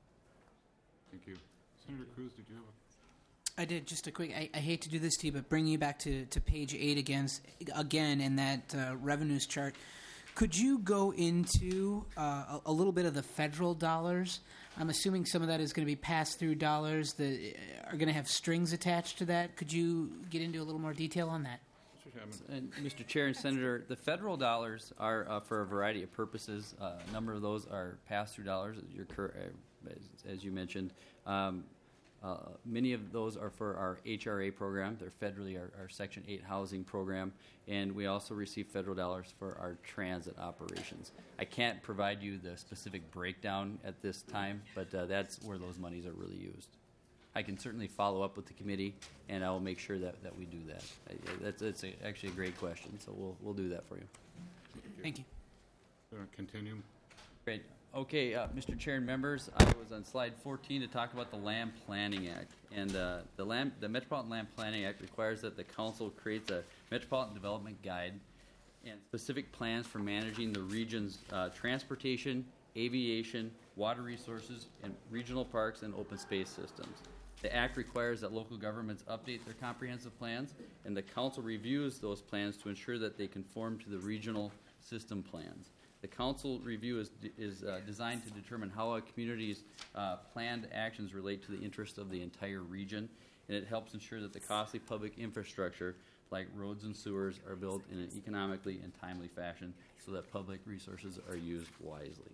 Thank you. Senator Cruz, did you have a? I did. Just a quick, I, I hate to do this to you, but bringing you back to, to page eight again, again in that uh, revenues chart, could you go into uh, a, a little bit of the federal dollars? I'm assuming some of that is going to be pass-through dollars that are going to have strings attached to that. Could you get into a little more detail on that? Mister Chapman. And Mister Chair and Senator, the federal dollars are uh, for a variety of purposes. Uh, a number of those are pass-through dollars, as, you're cur- uh, as, as you mentioned. Um, uh, many of those are for our H R A program. They're federally our, our Section eight housing program, and we also receive federal dollars for our transit operations. I can't provide you the specific breakdown at this time, but uh, that's where those monies are really used. I can certainly follow up with the committee, and I will make sure that, that we do that. I, that's that's a, actually a great question, so we'll we'll do that for you. Thank you. Uh, continue. Great. Okay, uh, Mister Chair and members, I was on slide fourteen to talk about the Land Planning Act, and uh, the land the Metropolitan Land Planning Act requires that the council creates a metropolitan development guide and specific plans for managing the region's uh, transportation, aviation, water resources, and regional parks and open space systems. The Act requires that local governments update their comprehensive plans, and the Council reviews those plans to ensure that they conform to the regional system plans. The Council review is, is uh, designed to determine how a community's uh, planned actions relate to the interests of the entire region, and it helps ensure that the costly public infrastructure, like roads and sewers, are built in an economically and timely fashion so that public resources are used wisely.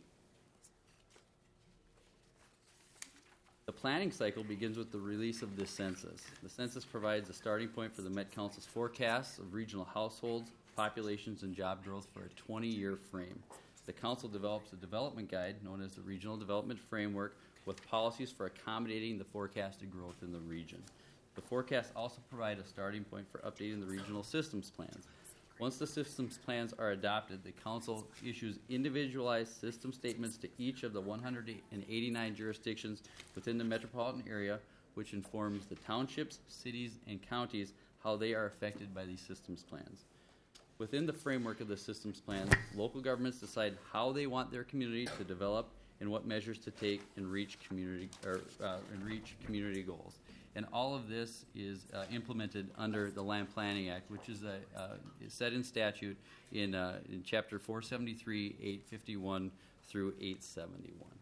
The planning cycle begins with the release of the census. The census provides a starting point for the Met Council's forecasts of regional households, populations, and job growth for a twenty-year frame. The Council develops a development guide known as the Regional Development Framework with policies for accommodating the forecasted growth in the region. The forecasts also provide a starting point for updating the regional systems plans. Once the systems plans are adopted, the Council issues individualized system statements to each of the one hundred eighty-nine jurisdictions within the metropolitan area, which informs the townships, cities, and counties how they are affected by these systems plans. Within the framework of the systems plans, local governments decide how they want their community to develop and what measures to take and reach community or uh, and reach community goals. And all of this is uh, implemented under the Land Planning Act, which is, a, uh, is set in statute in, uh, in Chapter four seventy-three, eight fifty-one through eight seventy-one.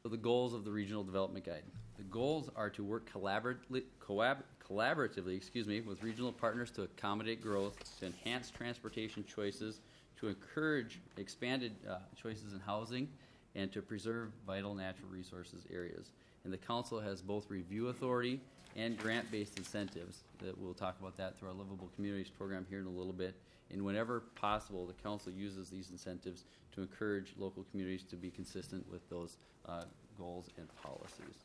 So the goals of the Regional Development Guide. The goals are to work collaboratively, coab, collaboratively excuse me, with regional partners to accommodate growth, to enhance transportation choices, to encourage expanded uh, choices in housing, and to preserve vital natural resources areas. And the council has both review authority and grant-based incentives. That we'll talk about that through our Livable Communities program here in a little bit. And whenever possible, the council uses these incentives to encourage local communities to be consistent with those uh, goals and policies.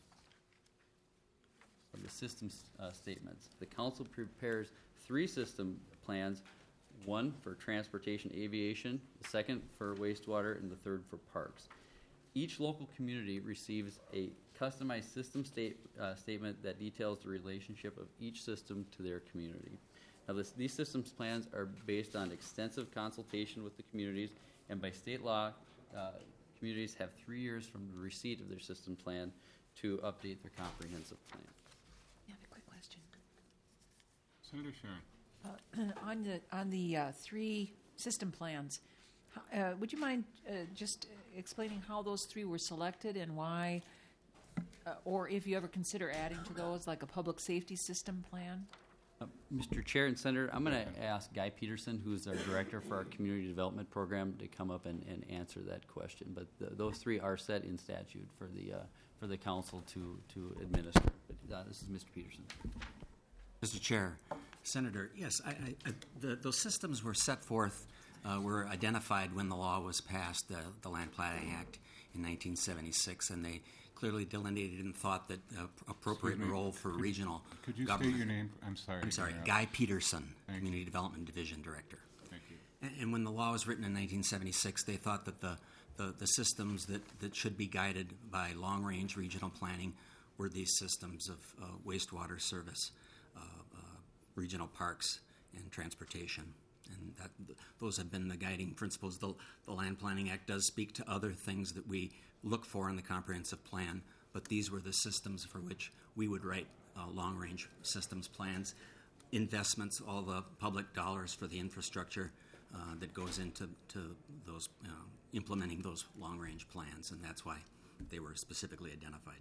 Of the systems uh, statements, the council prepares three system plans: one for transportation aviation, the second for wastewater, and the third for parks. Each local community receives a customized system state, uh, statement that details the relationship of each system to their community. Now, this, these systems plans are based on extensive consultation with the communities, and by state law, uh, communities have three years from the receipt of their system plan to update their comprehensive plan. I have a quick question. Senator Sharon. Uh, on the on the uh, three system plans, uh, would you mind uh, just explaining how those three were selected and why, uh, or if you ever consider adding to those, like a public safety system plan? Uh, Mister Chair and Senator, I'm going to ask Guy Peterson, who's our director for our community development program, to come up and, and answer that question. But the, those three are set in statute for the uh, for the council to to administer. But uh, this is Mister Peterson. Mister Chair, Senator, yes, I, I, I, the, those systems were set forth, uh, were identified when the law was passed, the, the Land Planning Act in nineteen seventy-six, and they clearly delineated and thought that uh, appropriate Excuse me. role for Could- regional Could you government. state your name? I'm sorry. I'm to sorry, interrupt. Guy Peterson, Thank you. Community Development Division Director. Thank you. And, and when the law was written in nineteen seventy-six, they thought that the, the, the systems that, that should be guided by long-range regional planning were these systems of uh, wastewater service, uh, uh, regional parks, and transportation. And that, those have been the guiding principles. The, the Land Planning Act does speak to other things that we look for in the comprehensive plan, but these were the systems for which we would write uh, long-range systems plans. Investments, all the public dollars for the infrastructure uh, that goes into to those uh, implementing those long-range plans, and that's why they were specifically identified.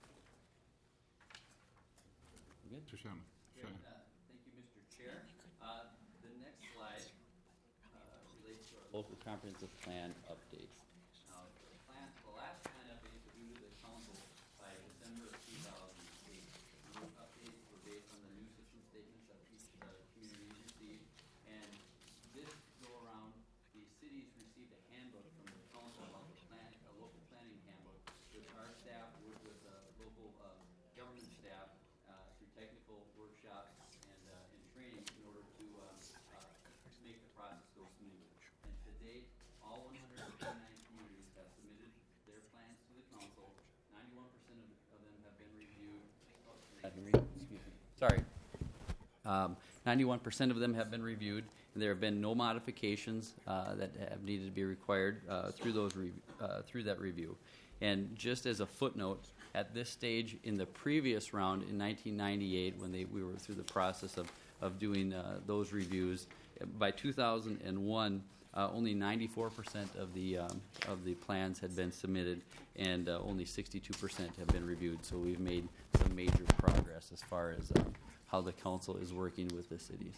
Mister Sherman. Okay, uh, thank you, Mister Chair. Uh, the next slide uh, relates to our local comprehensive plan updates. Now, the, plan, the last plan updates were due to the council by December of two thousand eight. These updates were based on the new system statements that each uh, community received. And this go around, the cities received a handbook from the council about the plan, a local planning handbook, which our staff worked with uh, local uh, government staff uh, through technical workshops and, uh, and training in order to uh, uh, make the process go smoothly. And to date, all one hundred twenty-nine communities have submitted their plans to the council. ninety-one percent of, of them have been reviewed. Oh, excuse me. Sorry. Um, ninety-one percent of them have been reviewed, and there have been no modifications uh, that have needed to be required uh, through those re- uh, through that review. And just as a footnote, at this stage in the previous round in nineteen ninety-eight, when they, we were through the process of, of doing uh, those reviews, by two thousand one, uh, only ninety-four percent of the um, of the plans had been submitted, and uh, only sixty-two percent have been reviewed. So we've made some major progress as far as uh, how the council is working with the cities.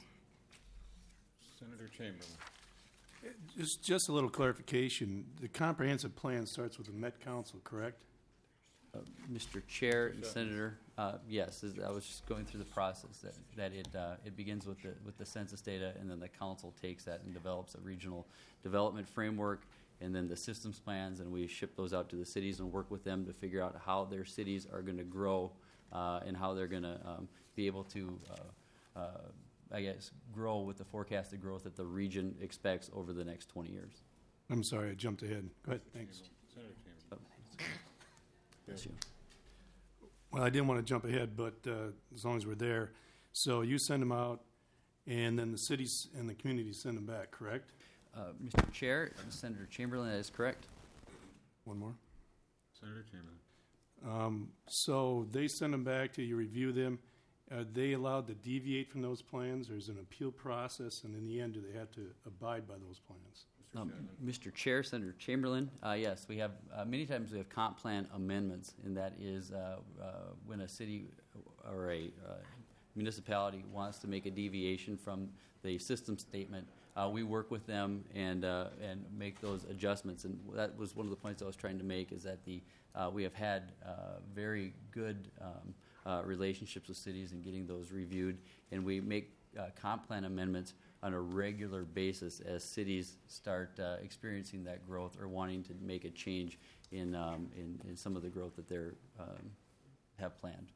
Senator Chamberlain. Just, just a little clarification. The comprehensive plan starts with the Met Council, correct? Uh, Mister Chair and Senator, uh, yes, as I was just going through the process that, that it uh, it begins with the with the census data, and then the council takes that and develops a regional development framework, and then the systems plans, and we ship those out to the cities and work with them to figure out how their cities are going to grow uh, and how they're going to um, be able to, uh, uh, I guess, grow with the forecasted growth that the region expects over the next twenty years. I'm sorry, I jumped ahead. Go ahead, thanks. Senator Chamberlain. Bless you. Well, I didn't want to jump ahead, but uh, as long as we're there. So you send them out, and then the cities and the communities send them back, correct? Uh, Mister Chair, Senator Chamberlain, that is correct. One more. Senator Chamberlain. Um, so they send them back to you, review them, are they allowed to deviate from those plans, or is it an appeal process, and in the end, do they have to abide by those plans? Um, Mister Chair, Senator Chamberlain, uh, yes, we have, uh, many times we have comp plan amendments, and that is uh, uh, when a city or a uh, municipality wants to make a deviation from the system statement, uh, we work with them and uh, and make those adjustments. And that was one of the points I was trying to make, is that the uh, we have had uh, very good um, uh, relationships with cities in getting those reviewed, and we make uh, comp plan amendments on a regular basis as cities start uh, experiencing that growth or wanting to make a change in um, in, in some of the growth that they're um, have planned.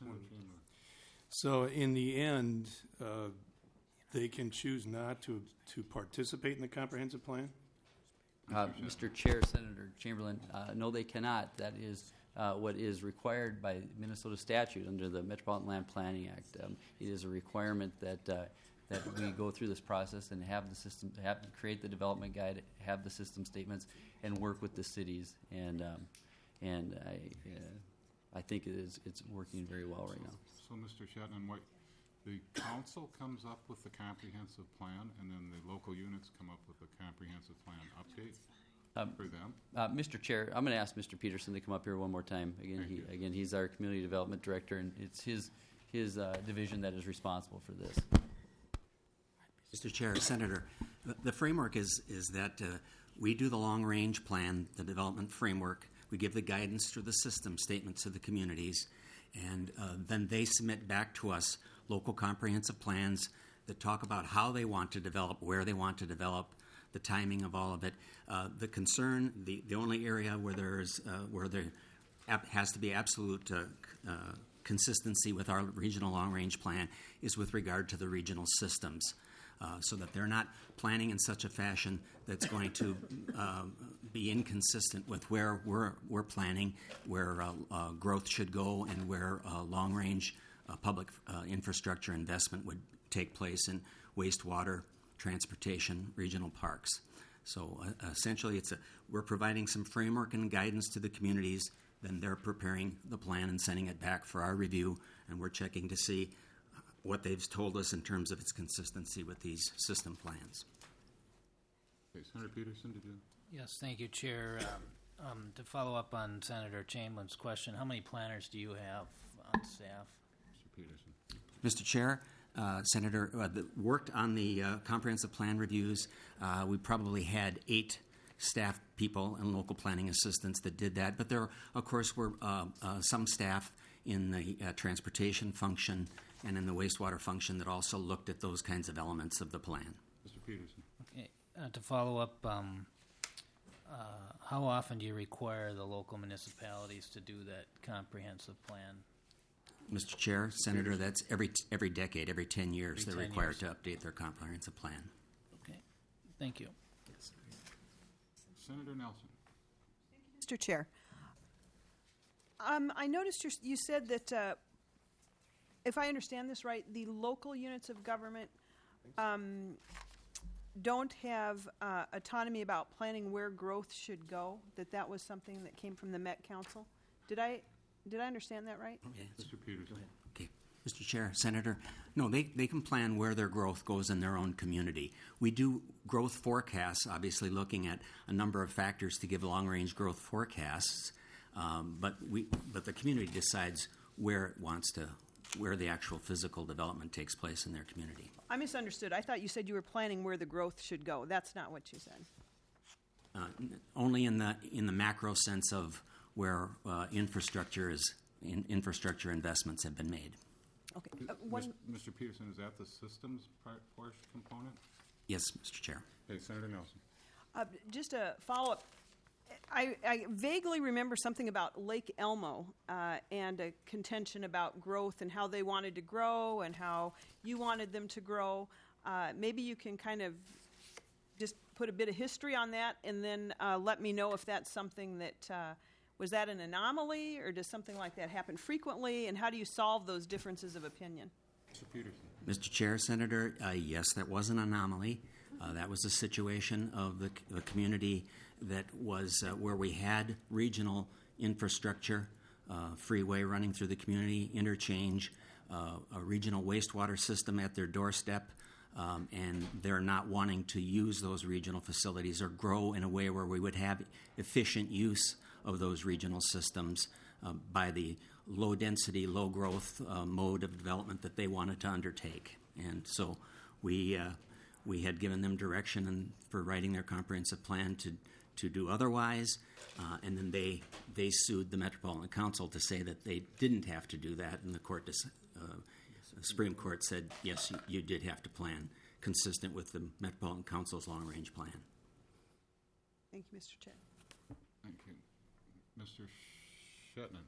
So in the end, uh, they can choose not to to participate in the comprehensive plan? Uh, Mister Chair, Senator Chamberlain, uh, no, they cannot. That is uh, what is required by Minnesota statute under the Metropolitan Land Planning Act. Um, it is a requirement that uh, that we go through this process and have the system, have create the development guide, have the system statements, and work with the cities. And um, and I uh, I think it is it's working very well right now. So, Mister Shetland, what the council comes up with the comprehensive plan, and then the local units come up with the comprehensive plan update um, for them? Uh, Mister Chair, I'm going to ask Mister Peterson to come up here one more time. Again, Thank he you. again he's our community development director, and it's his his uh, division that is responsible for this. Mister Chair, Senator, the- the framework is, is that uh, we do the long-range plan, the development framework. We give the guidance through the system statements to the communities, and uh, then they submit back to us local comprehensive plans that talk about how they want to develop, where they want to develop, the timing of all of it. Uh, the concern, the, the only area where there's uh, where there ap- has to be absolute uh, c- uh, consistency with our regional long-range plan is with regard to the regional systems. Uh, so that they're not planning in such a fashion that's going to uh, be inconsistent with where we're, we're planning, where uh, uh, growth should go, and where uh, long-range uh, public uh, infrastructure investment would take place in wastewater, transportation, regional parks. So uh, essentially, it's a, we're providing some framework and guidance to the communities, then they're preparing the plan and sending it back for our review, and we're checking to see what they've told us in terms of its consistency with these system plans. Okay, Senator Peterson, did you? Yes, thank you, Chair. Um, um, to follow up on Senator Chamberlain's question, how many planners do you have on staff? Mister Peterson. Mister Chair, uh, Senator, uh, the, worked on the uh, comprehensive plan reviews. Uh, we probably had eight staff people and local planning assistants that did that, but there, of course, were uh, uh, some staff in the uh, transportation function and in the wastewater function that also looked at those kinds of elements of the plan. Mister Peterson. Okay, uh, to follow up, um, uh, how often do you require the local municipalities to do that comprehensive plan? Mister Chair, Senator, that's every every decade, every ten years, Every they're ten required years. to update their comprehensive plan. Okay, thank you. Senator Nelson. Mister Chair, um, I noticed you you said that, uh, if I understand this right, the local units of government um, don't have uh, autonomy about planning where growth should go, that that was something that came from the Met Council. Did I, did I understand that right? Okay. Mister Peterson. Okay. Mister Chair, Senator, no, they, they can plan where their growth goes in their own community. We do growth forecasts, obviously looking at a number of factors to give long-range growth forecasts, um, but we but the community decides where it wants to, where the actual physical development takes place in their community. I misunderstood. I thought you said you were planning where the growth should go. That's not what you said. Uh, n- only in the in the macro sense of where uh, infrastructure is in, infrastructure investments have been made. Okay. Uh, one, Mister Peterson, is that the systems part, portion component? Yes, Mister Chair. Okay, Senator Nelson. Uh, just a follow-up. I, I vaguely remember something about Lake Elmo uh, and a contention about growth and how they wanted to grow and how you wanted them to grow. Uh, maybe you can kind of just put a bit of history on that and then uh, let me know if that's something that, uh, was that an anomaly or does something like that happen frequently, and how do you solve those differences of opinion? Mister Peterson. Mister Chair, Senator, uh, yes, that was an anomaly. Uh, that was a situation of the, the community that was uh, where we had regional infrastructure, uh, freeway running through the community, interchange, uh, a regional wastewater system at their doorstep, um, and they're not wanting to use those regional facilities or grow in a way where we would have efficient use of those regional systems uh, by the low-density, low-growth uh, mode of development that they wanted to undertake. And so we uh, we had given them direction and for writing their comprehensive plan to to do otherwise, uh, and then they they sued the Metropolitan Council to say that they didn't have to do that, and the court, uh, the Supreme Court said yes, you, you did have to plan consistent with the Metropolitan Council's long-range plan. Thank you, Mister Chair. Thank you. Mister Shetland.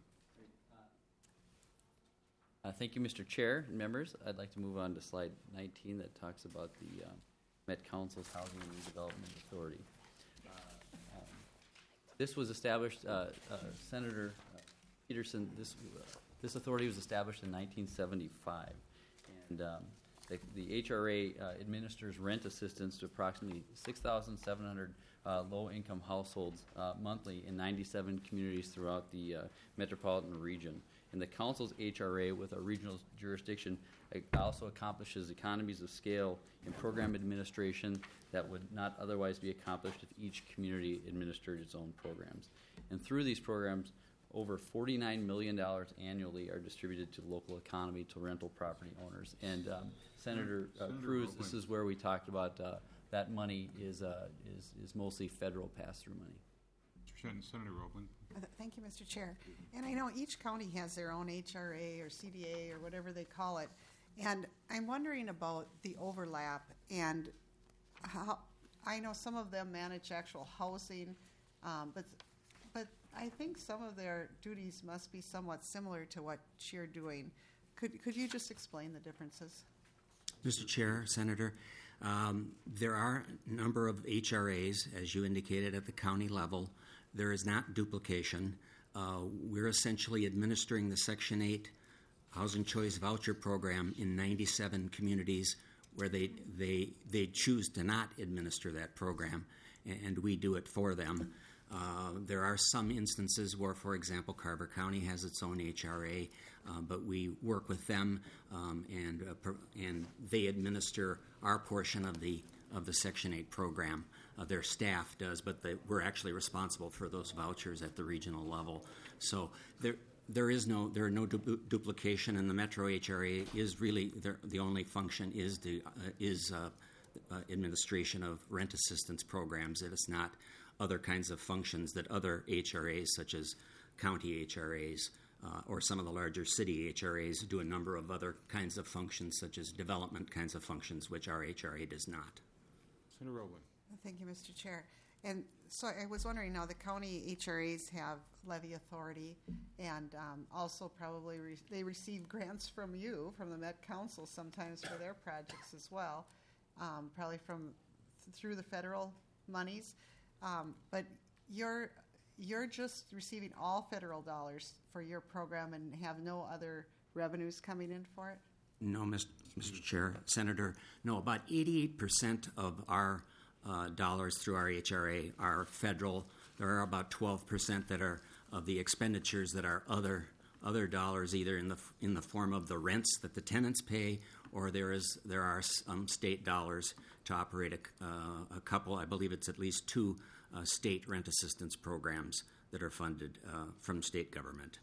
Uh, thank you, Mister Chair and members. I'd like to move on to slide nineteen that talks about the uh, Met Council's Housing and Redevelopment Authority. Uh, um, this was established, uh, uh, Senator uh, Peterson, this, uh, this authority was established in nineteen seventy-five. And um, the, the H R A uh, administers rent assistance to approximately six thousand seven hundred uh, low-income households uh, monthly in ninety-seven communities throughout the uh, metropolitan region. And the Council's H R A with a regional jurisdiction also accomplishes economies of scale in program administration that would not otherwise be accomplished if each community administered its own programs. And through these programs, over forty-nine million dollars annually are distributed to the local economy, to rental property owners. And um, Senator, uh, Senator Cruz, Roebling. this is where we talked about uh, that money is, uh, is, is mostly federal pass-through money. Mister Shetland, Senator Roebling. Uh, Thank you, Mister Chair. And I know each county has their own H R A or C D A or whatever they call it. And I'm wondering about the overlap and how, I know some of them manage actual housing, um, but, but I think some of their duties must be somewhat similar to what you're doing. Could, could you just explain the differences? Mister Chair, Senator, um, there are a number of H R As, as you indicated, at the county level. There is not duplication. Uh, we're essentially administering the Section eight Housing Choice Voucher Program in ninety-seven communities where they, they, they choose to not administer that program, and we do it for them. Uh, there are some instances where, for example, Carver County has its own H R A, uh, but we work with them, um, and uh, per, and they administer our portion of the of the Section eight program. Uh, their staff does, but they, we're actually responsible for those vouchers at the regional level. So there there is no there are no du- duplication, and the Metro H R A is really the, the only function is the uh, is uh, uh, administration of rent assistance programs. It is not other kinds of functions that other H R As, such as county H R As uh, or some of the larger city H R As, do a number of other kinds of functions, such as development kinds of functions, which our H R A does not. Senator Roebling. Thank you, Mister Chair. And so I was wondering now, the county H R As have levy authority, and um, also probably re- they receive grants from you, from the Met Council, sometimes for their projects as well, um, probably from th- through the federal monies. Um, but you're you're just receiving all federal dollars for your program and have no other revenues coming in for it? No, Mister Chair, Senator, no, about eighty-eight percent of our uh, dollars through our H R A are federal. There are about twelve percent that are of the expenditures that are other other dollars, either in the in the form of the rents that the tenants pay, or there is there are some state dollars to operate a, uh, a couple. I believe it's at least two uh, state rent assistance programs that are funded uh, from state government.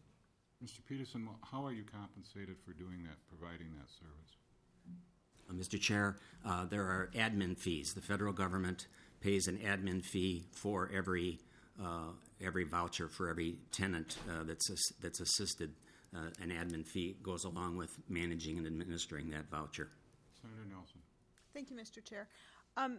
Mister Peterson, how are you compensated for doing that, providing that service? Uh, Mister Chair, uh, there are admin fees. The federal government pays an admin fee for every uh, every voucher, for every tenant uh, that's ass- that's assisted. Uh, an admin fee goes along with managing and administering that voucher. Senator Nelson. Thank you, Mister Chair. Um,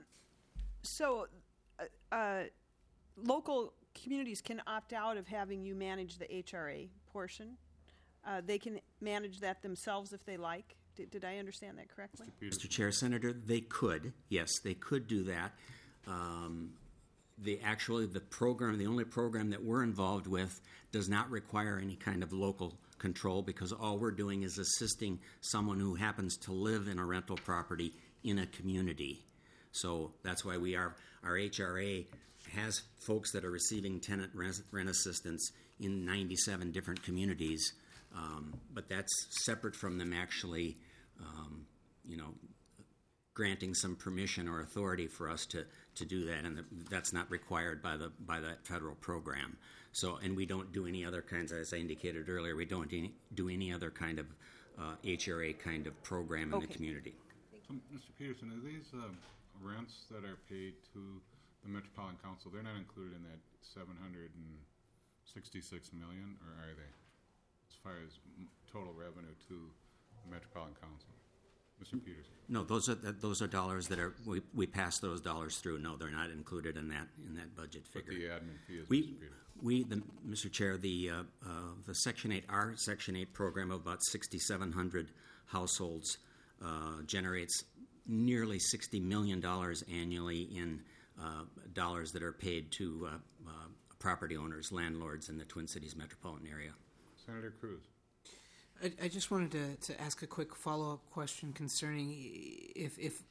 so, uh, uh, local communities can opt out of having you manage the H R A portion. Uh, they can manage that themselves if they like. Did, did I understand that correctly? Mister Chair, Senator, they could. Yes, they could do that. Um, the actually the program, the only program that we're involved with, does not require any kind of local control, because all we're doing is assisting someone who happens to live in a rental property in a community. So that's why we are our H R A has folks that are receiving tenant rent, rent assistance in ninety-seven different communities Um, but that's separate from them actually, um, you know, granting some permission or authority for us to, to do that, and the, that's not required by the by that federal program. So, and we don't do any other kinds, as I indicated earlier, we don't any, do any other kind of uh, H R A kind of program in Okay. the community. So, Mister Peterson, are these uh, rents that are paid to the Metropolitan Council, they're not included in that seven hundred sixty-six million, or are they? As far as m- total revenue to the Metropolitan Council? Mister Peterson? No, those are those are dollars that are we, we pass those dollars through. No, they're not included in that in that budget But figure. the admin fee is, We, Mister Peterson? we, the, Mister Chair, the, uh, uh, the Section eight, our Section eight program of about sixty-seven hundred households uh, generates nearly sixty million dollars annually in uh, dollars that are paid to uh, uh, property owners, landlords in the Twin Cities metropolitan area. Senator Cruz? I, I just wanted to, to ask a quick follow-up question concerning if, if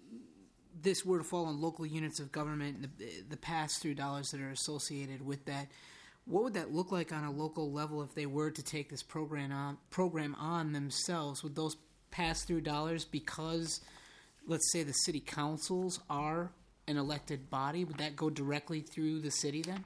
this were to fall on local units of government, and the, the pass-through dollars that are associated with that, what would that look like on a local level if they were to take this program on, program on themselves? Would those pass-through dollars, because, let's say, the city councils are an elected body, would that go directly through the city then?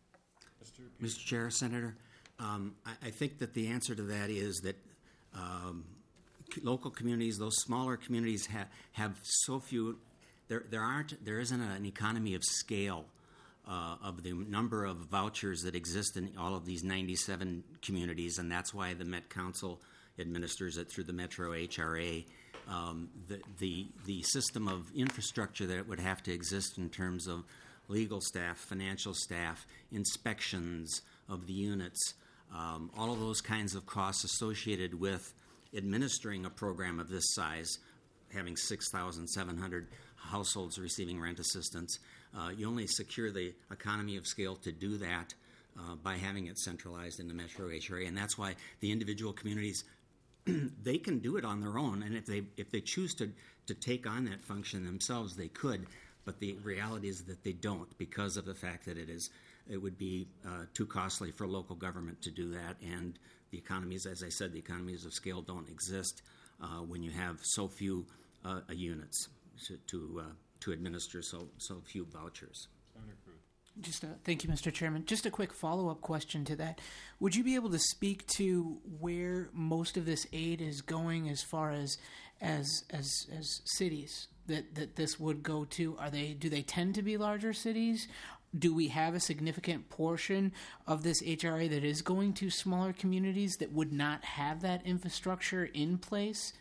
Mister Chair, Senator, um, I, I think that the answer to that is that um, c- local communities, those smaller communities, ha- have so few. There, there aren't. There isn't an economy of scale uh, of the number of vouchers that exist in all of these ninety-seven communities, and that's why the Met Council administers it through the Metro H R A. Um, the, the the system of infrastructure that would have to exist in terms of legal staff, financial staff, inspections of the units, um, all of those kinds of costs associated with administering a program of this size, having six thousand seven hundred households receiving rent assistance. Uh, you only secure the economy of scale to do that uh, by having it centralized in the Metro H R A, and that's why the individual communities, they can do it on their own, and if they if they choose to, to take on that function themselves, they could. But the reality is that they don't, because of the fact that it is it would be uh, too costly for local government to do that, and the economies, as I said, the economies of scale don't exist uh, when you have so few uh, units to to, uh, to administer so so few vouchers. Senator Cruz? Just a, thank you, Mister Chairman. Just a quick follow-up question to that. Would you be able to speak to where most of this aid is going as far as as as, as cities that, that this would go to? Are they do they tend to be larger cities? Do we have a significant portion of this H R A that is going to smaller communities that would not have that infrastructure in place?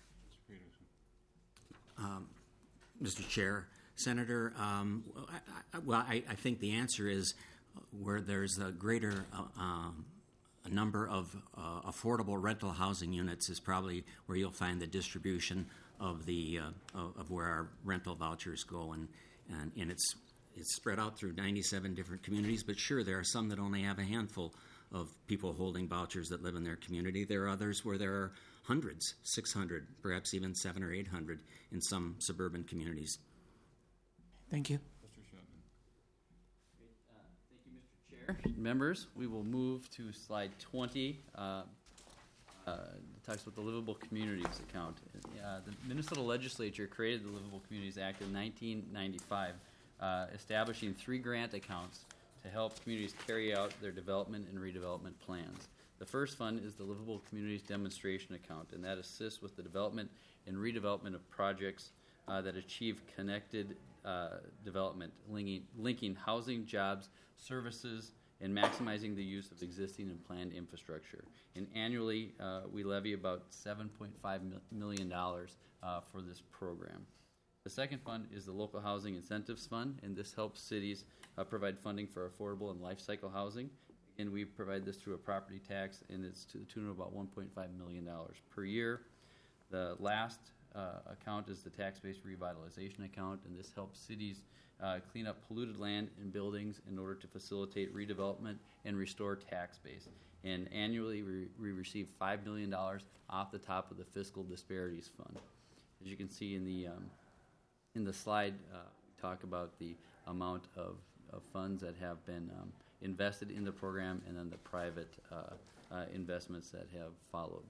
Um, Mister Chair, Senator, um, I, I, well, I, I think the answer is where there's a greater uh, um, a number of uh, affordable rental housing units is probably where you'll find the distribution of the uh, of, of where our rental vouchers go, and, and and it's it's spread out through ninety-seven different communities. But sure, there are some that only have a handful of people holding vouchers that live in their community. There are others where there are hundreds, six hundred, perhaps even seven or eight hundred in some suburban communities. Thank you. Mister Shetland? Thank you, Mister Chair. Members, we will move to slide twenty. Uh, uh, it talks about the Livable Communities account. Uh, the Minnesota Legislature created the Livable Communities Act in nineteen ninety-five, uh, establishing three grant accounts to help communities carry out their development and redevelopment plans. The first fund is the Livable Communities Demonstration Account, and that assists with the development and redevelopment of projects uh, that achieve connected uh, development, linking, linking housing, jobs, services, and maximizing the use of existing and planned infrastructure. And annually, uh, we levy about seven point five million dollars uh, for this program. The second fund is the Local Housing Incentives Fund, and this helps cities uh, provide funding for affordable and life cycle housing. And we provide this through a property tax, and it's to the tune of about one point five million dollars per year. The last uh, account is the tax-based revitalization account, and this helps cities uh, clean up polluted land and buildings in order to facilitate redevelopment and restore tax base. And annually, we, we receive five million dollars off the top of the Fiscal Disparities Fund. As you can see in the um, in the slide, uh, we talk about the amount of, of funds that have been um, invested in the program and then the private uh, uh, investments that have followed.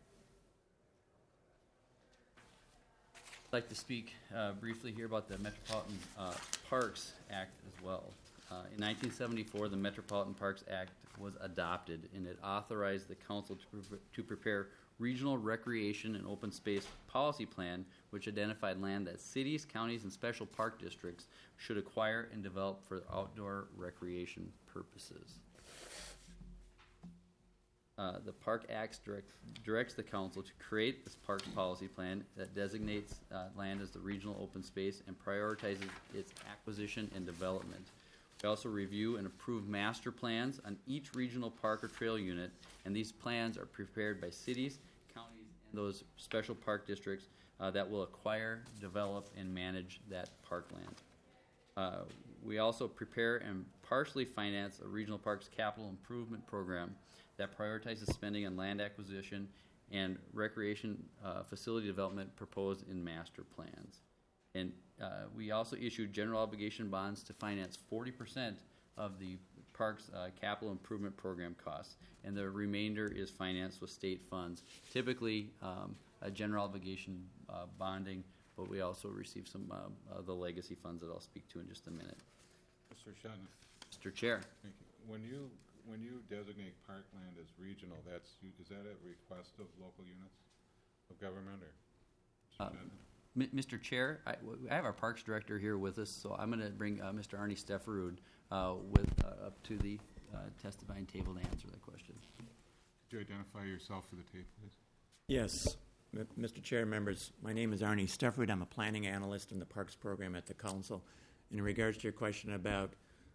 I'd like to speak uh, briefly here about the Metropolitan uh, Parks Act as well. Uh, in nineteen seventy-four, the Metropolitan Parks Act was adopted, and it authorized the council to, pre- to prepare regional recreation and open space policy plan, which identified land that cities, counties, and special park districts should acquire and develop for outdoor recreation purposes. Uh, the Park Act direct, directs the council to create this parks policy plan that designates uh, land as the regional open space and prioritizes its acquisition and development. We also review and approve master plans on each regional park or trail unit, and these plans are prepared by cities, counties, and those special park districts uh, that will acquire, develop, and manage that parkland. Uh, we also prepare and partially finance a regional parks capital improvement program that prioritizes spending on land acquisition and recreation uh, facility development proposed in master plans. And uh, we also issued general obligation bonds to finance forty percent of the parks uh, capital improvement program costs, and the remainder is financed with state funds, typically um, a general obligation uh, bonding, but we also receive some uh, of the legacy funds that I'll speak to in just a minute. Mister Shatner. Mister Chair. Thank you. When you when you designate parkland as regional, that's is that a request of local units of government or? Uh, M- Mister Chair, I, I have our Parks Director here with us, so I'm going to bring uh, Mister Arnie Stefferud uh, with uh, up to the uh, testifying table to answer that question. Could you identify yourself for the tape, please? Yes, M- Mister Chair, members, my name is Arnie Stefferud. I'm a planning analyst in the Parks program at the Council. In regards to your question about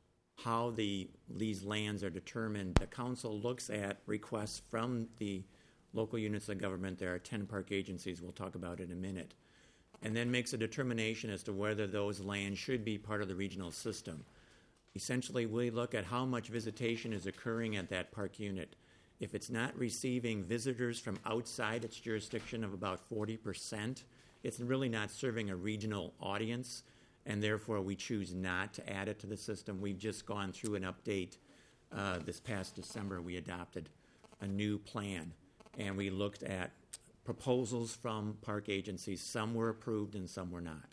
how the these lands are determined, the Council looks at requests from the local units of government. There are ten park agencies. We'll talk about it in a minute. And then makes a determination as to whether those lands should be part of the regional system. Essentially, we look at how much visitation is occurring at that park unit. If it's not receiving visitors from outside its jurisdiction of about forty percent, it's really not serving a regional audience, and therefore we choose not to add it to the system. We've just gone through an update. Uh, this past December, we adopted a new plan, and we looked at proposals from park agencies. Some were approved and some were not.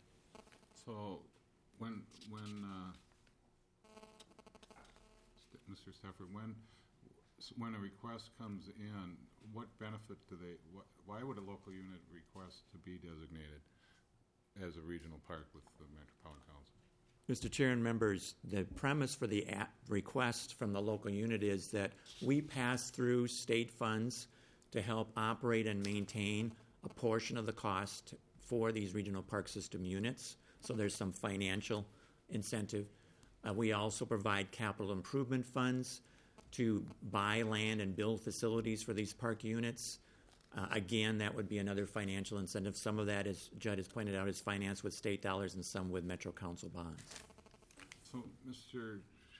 So, when when uh, Mister Stafford, when when a request comes in, what benefit do they? What, why would a local unit request to be designated as a regional park with the Metropolitan Council? Mister Chair and members, the premise for the app request from the local unit is that we pass through state funds to help operate and maintain a portion of the cost for these regional park system units. So there's some financial incentive. Uh, we also provide capital improvement funds to buy land and build facilities for these park units. Uh, again, that would be another financial incentive. Some of that, as Judd has pointed out, is financed with state dollars and some with Metro Council bonds. So, Mister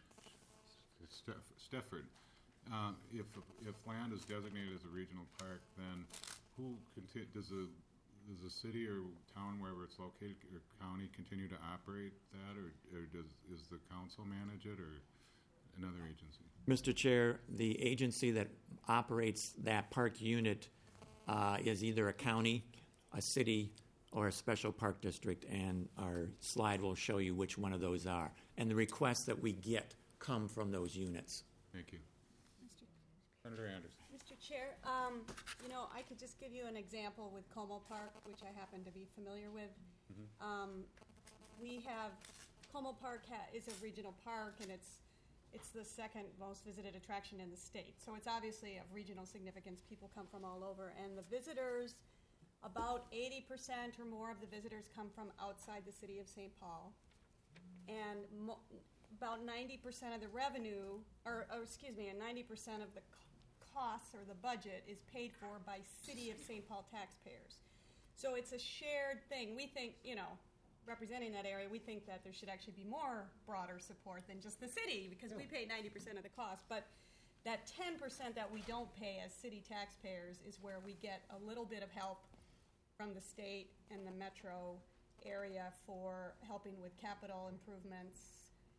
Steff- Stefford, Um, if if land is designated as a regional park, then who conti- does the does the city or town, wherever it's located, or county continue to operate that, or, or does is the council manage it, or another agency? Mister Chair, the agency that operates that park unit uh, is either a county, a city, or a special park district, and our slide will show you which one of those are. And the requests that we get come from those units. Thank you. Senator Anderson. Mister Chair, um, you know, I could just give you an example with Como Park, which I happen to be familiar with. Mhm. Um, we have, Como Park ha- is a regional park, and it's it's the second most visited attraction in the state. So it's obviously of regional significance. People come from all over, and the visitors, about eighty percent or more of the visitors come from outside the city of Saint Paul, and mo- about ninety percent of the revenue, or, or excuse me, and ninety percent of the costs or the budget is paid for by City of Saint Paul taxpayers. So it's a shared thing. We think, you know, representing that area, we think that there should actually be more broader support than just the city, because we pay ninety percent of the cost. But that ten percent that we don't pay as city taxpayers is where we get a little bit of help from the state and the metro area for helping with capital improvements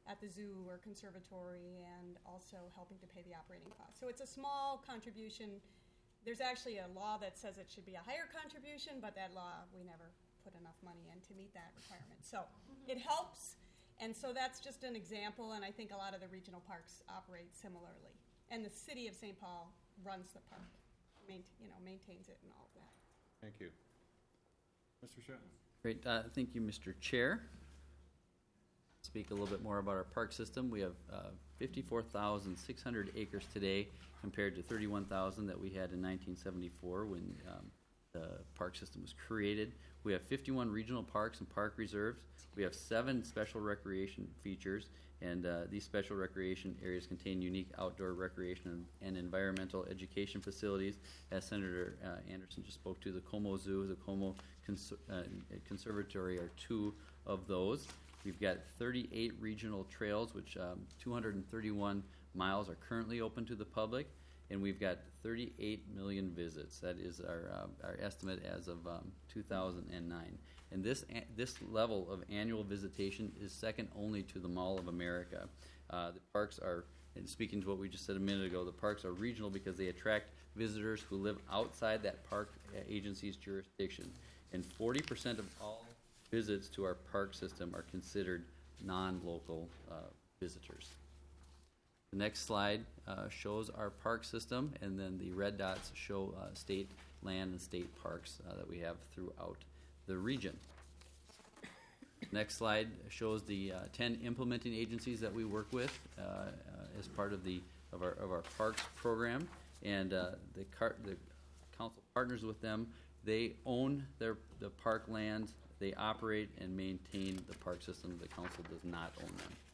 at the zoo or conservatory, and also helping to pay the operating costs. So it's a small contribution. There's actually a law that says it should be a higher contribution, but that law, we never put enough money in to meet that requirement. So it helps, and so that's just an example, and I think a lot of the regional parks operate similarly. And the city of Saint Paul runs the park, main, you know, maintains it and all of that. Thank you. Mister Shetland. Great. Uh, thank you, Mister Chair. Speak a little bit more about our park system. We have uh, fifty-four thousand six hundred acres today compared to thirty-one thousand that we had in nineteen seventy-four when um, the park system was created. We have fifty-one regional parks and park reserves. We have seven special recreation features, and uh, these special recreation areas contain unique outdoor recreation and, and environmental education facilities. As Senator uh, Anderson just spoke to, the Como Zoo, the Como Cons- uh, Conservatory are two of those. We've got thirty-eight regional trails, which um, two hundred thirty-one miles are currently open to the public, and we've got thirty-eight million visits. That is our uh, our estimate as of um, two thousand nine. And this a- this level of annual visitation is second only to the Mall of America. Uh, the parks are, and speaking to what we just said a minute ago, the parks are regional because they attract visitors who live outside that park agency's jurisdiction. And forty percent of all visits to our park system are considered non-local uh, visitors. The next slide uh, shows our park system, and then the red dots show uh, state land and state parks uh, that we have throughout the region. Next slide shows the uh, ten implementing agencies that we work with uh, uh, as part of the of our of our parks program, and uh, the car- the council partners with them. They own their the park land. They operate and maintain the park system. The council does not own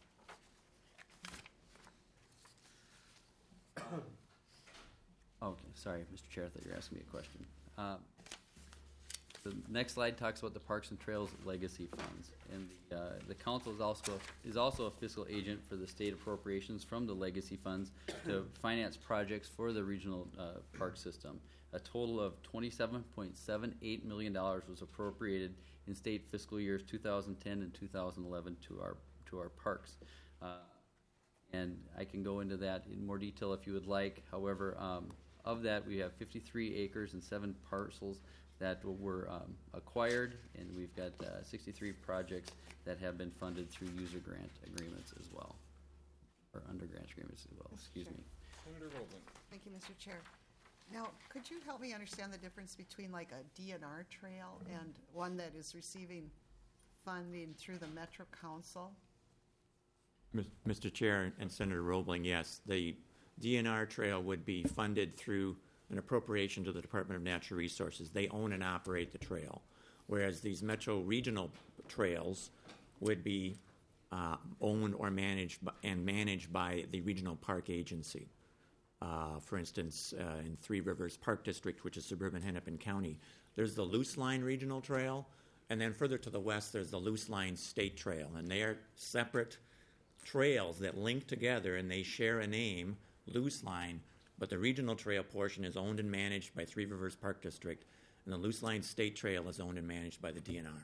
them. Okay, sorry, Mister Chair, I thought you were asking me a question. Uh, the next slide talks about the Parks and Trails Legacy Funds, and the, uh, the council is also is also a fiscal agent for the state appropriations from the legacy funds to finance projects for the regional uh, park system. A total of twenty-seven point seven eight million dollars was appropriated in state fiscal years two thousand ten and two thousand eleven to our to our parks. Uh, and I can go into that in more detail if you would like. However, um, of that, we have fifty-three acres and seven parcels that were um, acquired, and we've got uh, sixty-three projects that have been funded through user grant agreements as well, or under grant agreements as well, excuse me. Senator Rowland. Thank you, Mister Chair. Now, could you help me understand the difference between like a D N R trail and one that is receiving funding through the Metro Council? Mister Chair and Senator Roebling, yes, the D N R trail would be funded through an appropriation to the Department of Natural Resources. They own and operate the trail, whereas these metro regional trails would be uh, owned or managed by, and managed by the regional park agency. Uh, for instance, uh, in Three Rivers Park District, which is suburban Hennepin County, there's the Loose Line Regional Trail, and then further to the west, there's the Loose Line State Trail, and they are separate trails that link together, and they share a name, Loose Line, but the regional trail portion is owned and managed by Three Rivers Park District, and the Loose Line State Trail is owned and managed by the D N R.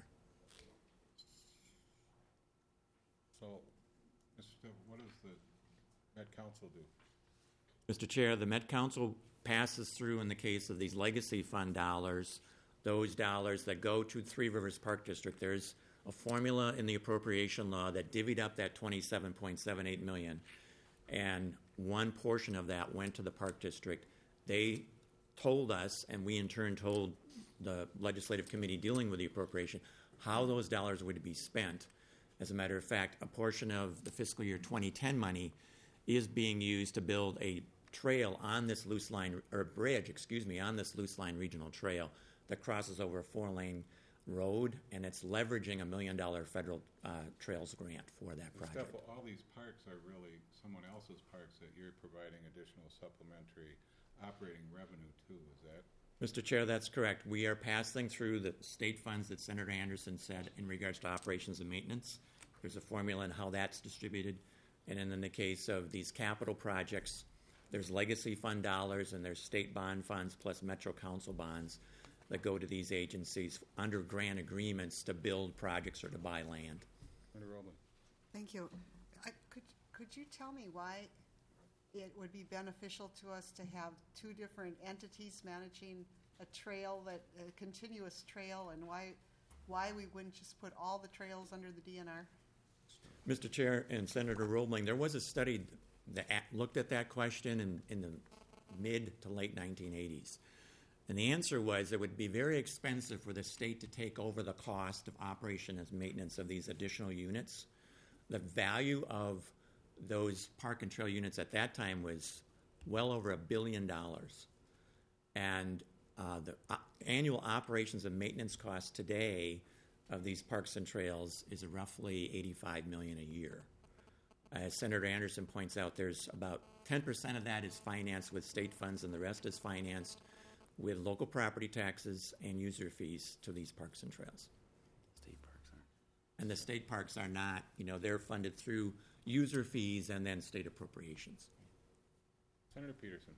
So, Mister Stiff, what does the Met Council do? Mister Chair, the Met Council passes through, in the case of these legacy fund dollars, those dollars that go to Three Rivers Park District. There's a formula in the appropriation law that divvied up that twenty-seven point seven eight million dollars, and one portion of that went to the Park District. They told us, and we in turn told the legislative committee dealing with the appropriation, how those dollars would be spent. As a matter of fact, a portion of the fiscal year twenty ten money is being used to build a trail on this loose line, or bridge, excuse me, on this loose line regional trail that crosses over a four-lane road, and it's leveraging a million-dollar federal uh, trails grant for that project. Steph, all these parks are really someone else's parks that you're providing additional supplementary operating revenue to, is that? Mister Chair, that's correct. We are passing through the state funds that Senator Anderson said in regards to operations and maintenance. There's a formula on how that's distributed. And then in the case of these capital projects, there's legacy fund dollars and there's state bond funds plus Metro Council bonds that go to these agencies under grant agreements to build projects or to buy land. Senator Rowland. Thank you. I, could you tell me why it would be beneficial to us to have two different entities managing a trail, that a continuous trail, and why why we wouldn't just put all the trails under the D N R? Mister Chair and Senator Roebling, there was a study that a- looked at that question in, in the mid to late nineteen eighties. And the answer was it would be very expensive for the state to take over the cost of operation and maintenance of these additional units. The value of those park and trail units at that time was well over a billion dollars. And uh, the uh, annual operations and maintenance costs today of these parks and trails is roughly eighty-five million dollars a year. As Senator Anderson points out, there's about ten percent of that is financed with state funds, and the rest is financed with local property taxes and user fees to these parks and trails. State parks aren't. And the state parks are not, you know, they're funded through user fees and then state appropriations. Senator Peterson.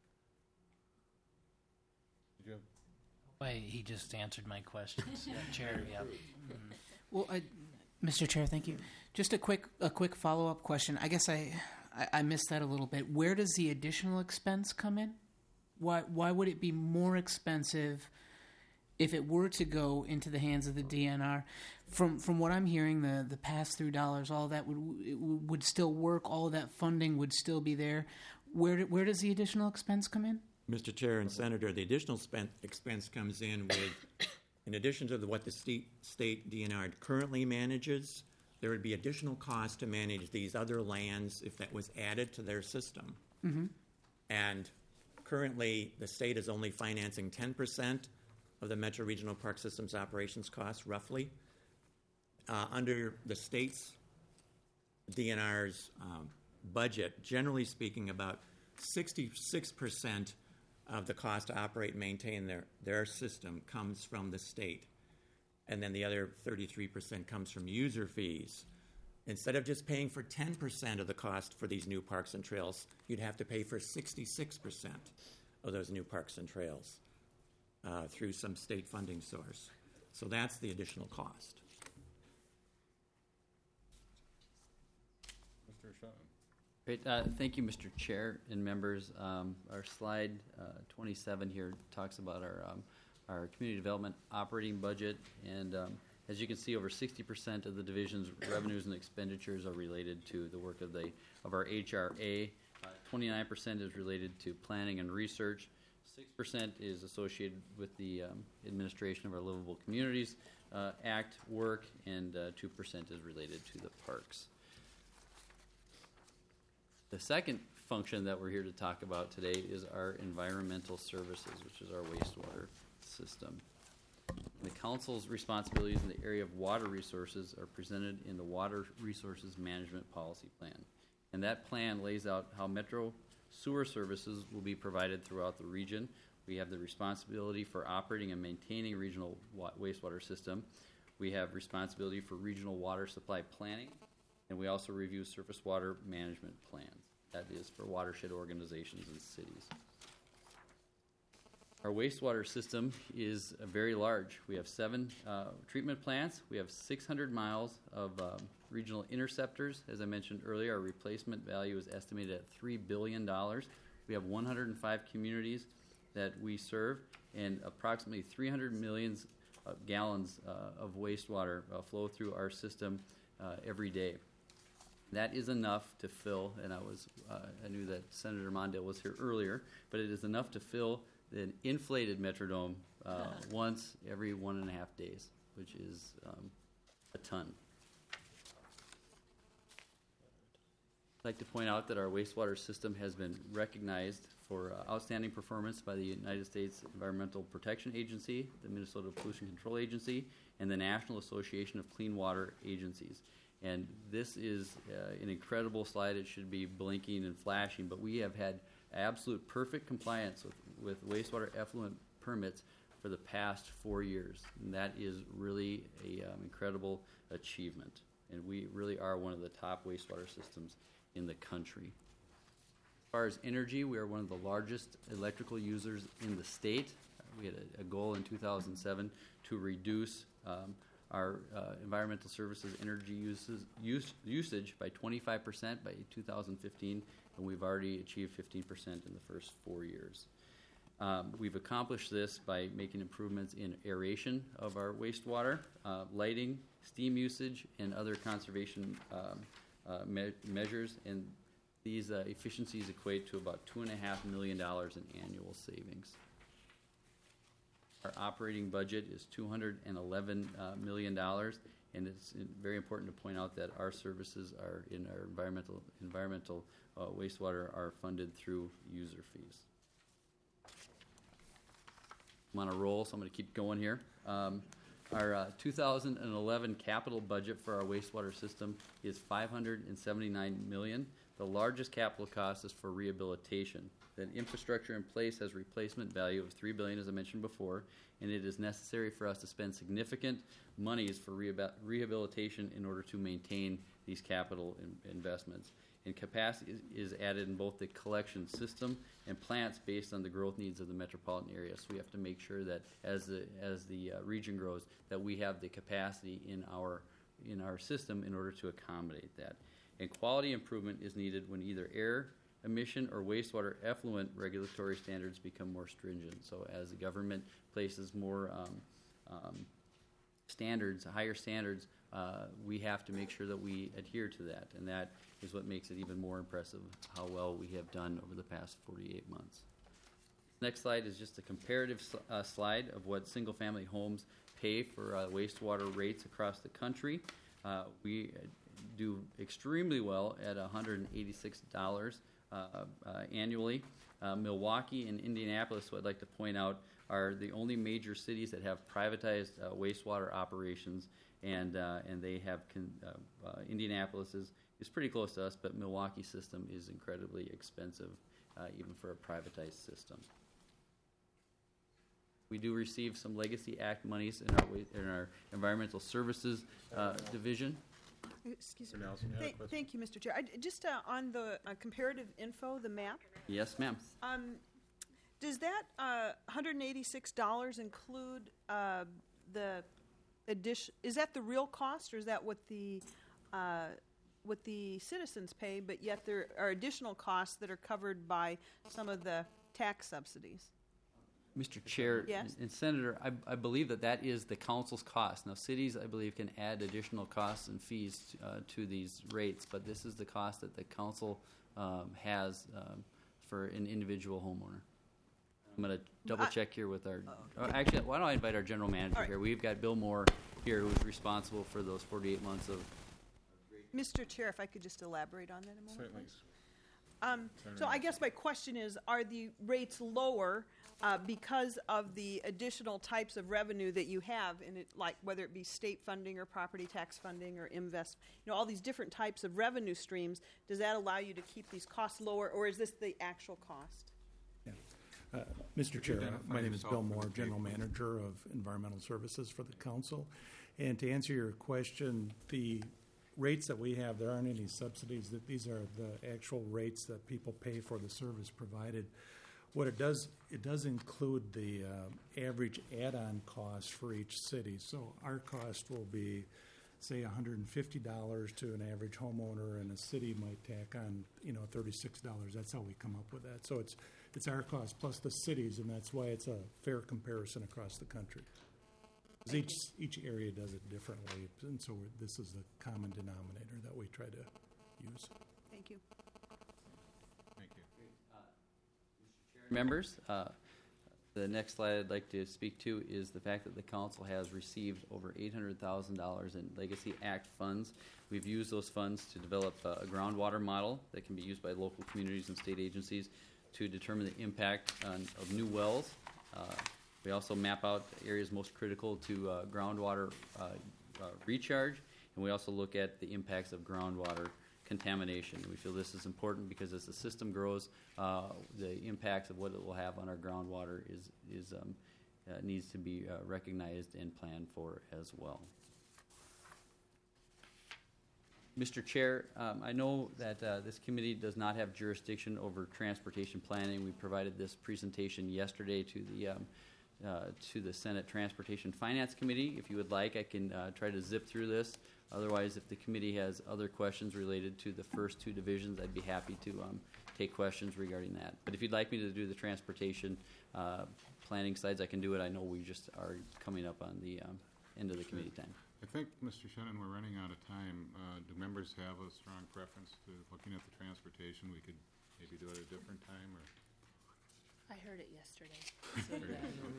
Did you have? Why, he just answered my questions. Yeah, Chair, yeah. Mm. Well, I, Mister Chair, thank you. Just a quick a quick follow up question. I guess I, I I missed that a little bit. Where does the additional expense come in? Why why would it be more expensive if it were to go into the hands of the D N R? From from what I'm hearing, the the pass through dollars, all that would it would still work. All of that funding would still be there. Where where does the additional expense come in? Mister Chair and Senator, the additional spent expense comes in with, in addition to the, what the state, state D N R currently manages, there would be additional cost to manage these other lands if that was added to their system. Mm-hmm. And currently, the state is only financing ten percent of the Metro Regional Park System's operations costs, roughly. Uh, under the state's D N R's um, budget, generally speaking, about sixty-six percent of the cost to operate and maintain their, their system comes from the state. And then the other thirty-three percent comes from user fees. Instead of just paying for ten percent of the cost for these new parks and trails, you'd have to pay for sixty-six percent of those new parks and trails uh, through some state funding source. So that's the additional cost. Mister Shelton. Great. Uh, thank you, Mister Chair and members. Um, our slide uh, twenty-seven here talks about our um, our community development operating budget, and um, as you can see, over sixty percent of the division's revenues and expenditures are related to the work of the of our H R A. Uh, twenty-nine percent is related to planning and research. Six percent is associated with the um, administration of our Livable Communities uh, Act work, and uh, two percent is related to the parks. The second function that we're here to talk about today is our environmental services, which is our wastewater system. The council's responsibilities in the area of water resources are presented in the Water Resources Management Policy Plan. And that plan lays out how Metro sewer services will be provided throughout the region. We have the responsibility for operating and maintaining a regional wa- wastewater system. We have responsibility for regional water supply planning, and we also review surface water management plans. That is for watershed organizations and cities. Our wastewater system is uh, very large. We have seven uh, treatment plants. We have six hundred miles of um, regional interceptors. As I mentioned earlier, our replacement value is estimated at three billion dollars. We have one hundred five communities that we serve, and approximately three hundred million uh, gallons uh, of wastewater uh, flow through our system uh, every day. That is enough to fill, and I was uh, I knew that Senator Mondale was here earlier, but it is enough to fill an inflated Metrodome uh, once every one and a half days, which is um, a ton. I'd like to point out that our wastewater system has been recognized for uh, outstanding performance by the United States Environmental Protection Agency, the Minnesota Pollution Control Agency, and the National Association of Clean Water Agencies. And this is uh, an incredible slide. It should be blinking and flashing, but we have had absolute perfect compliance with, with wastewater effluent permits for the past four years. And that is really an um, incredible achievement. And we really are one of the top wastewater systems in the country. As far as energy, we are one of the largest electrical users in the state. We had a, a goal in two thousand seven to reduce um, our uh, environmental services energy uses, use, usage by twenty-five percent by two thousand fifteen, and we've already achieved fifteen percent in the first four years. Um, we've accomplished this by making improvements in aeration of our wastewater, uh, lighting, steam usage, and other conservation um, uh, me- measures, and these uh, efficiencies equate to about two and a half million dollars in annual savings. Our operating budget is two hundred eleven uh, million dollars, and it's very important to point out that our services are in our environmental environmental uh, wastewater are funded through user fees. I'm on a roll, so I'm going to keep going here. Um, our uh, two thousand eleven capital budget for our wastewater system is five hundred seventy-nine million dollars. The largest capital cost is for rehabilitation. The infrastructure in place has replacement value of three billion dollars, as I mentioned before, and it is necessary for us to spend significant monies for rehabil- rehabilitation in order to maintain these capital in- investments. And capacity is, is added in both the collection system and plants based on the growth needs of the metropolitan area. So we have to make sure that as the as the uh, region grows, that we have the capacity in our in our system in order to accommodate that. And quality improvement is needed when either air emission or wastewater effluent regulatory standards become more stringent. So as the government places more um, um, standards, higher standards, uh, we have to make sure that we adhere to that. And that is what makes it even more impressive how well we have done over the past forty-eight months. Next slide is just a comparative sl- uh, slide of what single-family homes pay for uh, wastewater rates across the country. Uh, we do extremely well at one hundred eighty-six dollars uh, uh, annually. Uh, Milwaukee and Indianapolis, who I'd like to point out, are the only major cities that have privatized uh, wastewater operations, and uh, and they have con- uh, uh, Indianapolis is, is pretty close to us, but Milwaukee's system is incredibly expensive, uh, even for a privatized system. We do receive some Legacy Act monies in our wa- in our environmental services uh, division. Excuse me. Thank, thank you, Mister Chair. I, just uh, on the uh, comparative info, the map, Yes, ma'am. um, does that uh, one hundred eighty-six dollars include uh, the addition? Is that the real cost, or is that what the uh, what the citizens pay? But yet there are additional costs that are covered by some of the tax subsidies. Mister Chair Yes. and Senator, I, I believe that that is the council's cost. Now, cities, I believe, can add additional costs and fees uh, to these rates, but this is the cost that the council um, has um, for an individual homeowner. I'm going to double check here with our. Oh, actually, why don't I invite our general manager right. here? We've got Bill Moore here, who's responsible for those forty-eight months of. Mister Chair, if I could just elaborate on that a moment, Certainly. please. Um, so I guess my question is, are the rates lower uh, because of the additional types of revenue that you have in it, like whether it be state funding or property tax funding or invest, you know, all these different types of revenue streams? Does that allow you to keep these costs lower, or is this the actual cost? Uh, Mister Could you Chair, identify my name is yourself Bill for the Moore, tape, General please? Manager of Environmental Services for the Council. And to answer your question, the rates that we have, there aren't any subsidies. That these are the actual rates that people pay for the service provided. What it does, it does include the uh, average add-on cost for each city. So our cost will be, say, one hundred fifty dollars to an average homeowner, and a city might tack on, you know, thirty-six dollars. That's how we come up with that. So it's it's our cost plus the cities, and that's why it's a fair comparison across the country. 'Cause each each area does it differently, and so we're, this is the common denominator that we try to use. Thank you. Thank you. Members, uh, the next slide I'd like to speak to is the fact that the council has received over eight hundred thousand dollars in Legacy Act funds. We've used those funds to develop uh, a groundwater model that can be used by local communities and state agencies to determine the impact on, of new wells. Uh, we also map out areas most critical to uh, groundwater uh, uh, recharge, and we also look at the impacts of groundwater contamination. We feel this is important because as the system grows, uh, the impacts of what it will have on our groundwater is, is um, uh, needs to be uh, recognized and planned for as well. Mister Chair, um, I know that uh, this committee does not have jurisdiction over transportation planning. We provided this presentation yesterday to the um, uh, to the Senate Transportation Finance Committee. If you would like, I can uh, try to zip through this. Otherwise, if the committee has other questions related to the first two divisions, I'd be happy to um, take questions regarding that. But if you'd like me to do the transportation uh, planning slides, I can do it. I know we just are coming up on the um, end of the committee time. I think, Mister Shannon, we're running out of time. Uh, do members have a strong preference to looking at the transportation? We could maybe do it at a different time, or? I heard it yesterday. Okay.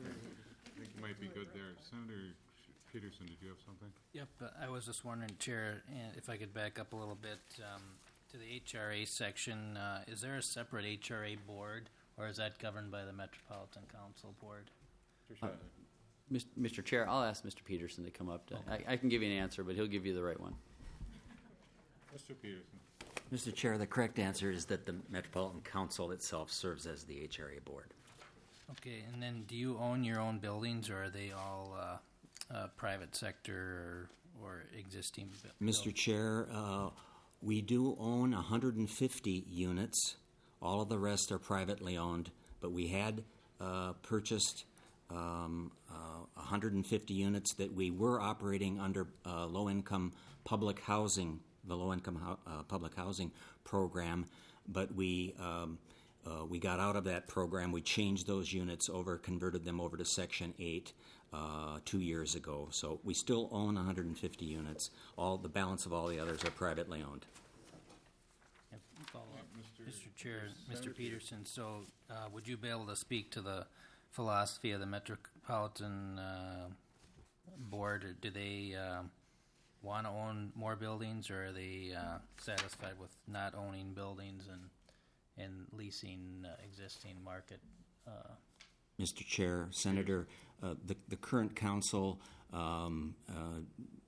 I think it might be good there. Senator Peterson, did you have something? Yep, uh, I was just wondering, Chair, uh, if I could back up a little bit um, to the H R A section. Uh, is there a separate H R A board, or is that governed by the Metropolitan Council Board? Uh, Mister Chair, I'll ask Mister Peterson to come up. To, I, I can give you an answer, but he'll give you the right one. Mister Peterson. Mister Chair, the correct answer is that the Metropolitan Council itself serves as the H R A board. Okay, and then do you own your own buildings, or are they all uh, uh, private sector or, or existing? bu- Mister buildings? Chair, uh, we do own one hundred fifty units. All of the rest are privately owned, but we had uh, purchased um, uh, one hundred fifty units that we were operating under uh, low-income public housing, the low-income hou- uh, public housing program, but we um, uh, we got out of that program. We changed those units over, converted them over to Section eight uh, two years ago. So we still own one hundred fifty units. All the balance of all the others are privately owned. Yep, follow up. Mister Mister Chair, Mister Senator Peterson, so uh, would you be able to speak to the philosophy of the Metropolitan uh, Board? Or do they um, want to own more buildings, or are they uh, satisfied with not owning buildings and and leasing uh, existing market? Uh, Mister Chair, Senator, uh, the, the current council, um, uh,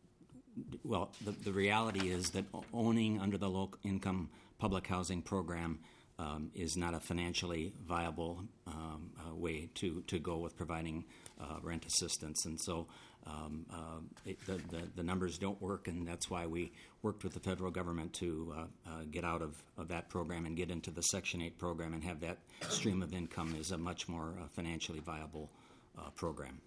well, the, the reality is that o- owning under the low-income public housing program um, is not a financially viable um, uh, way to, to go with providing uh, rent assistance. And so um, uh, it, the, the, the numbers don't work, and that's why we worked with the federal government to uh, uh, get out of, of that program and get into the Section eight program and have that stream of income is a much more uh, financially viable uh, program.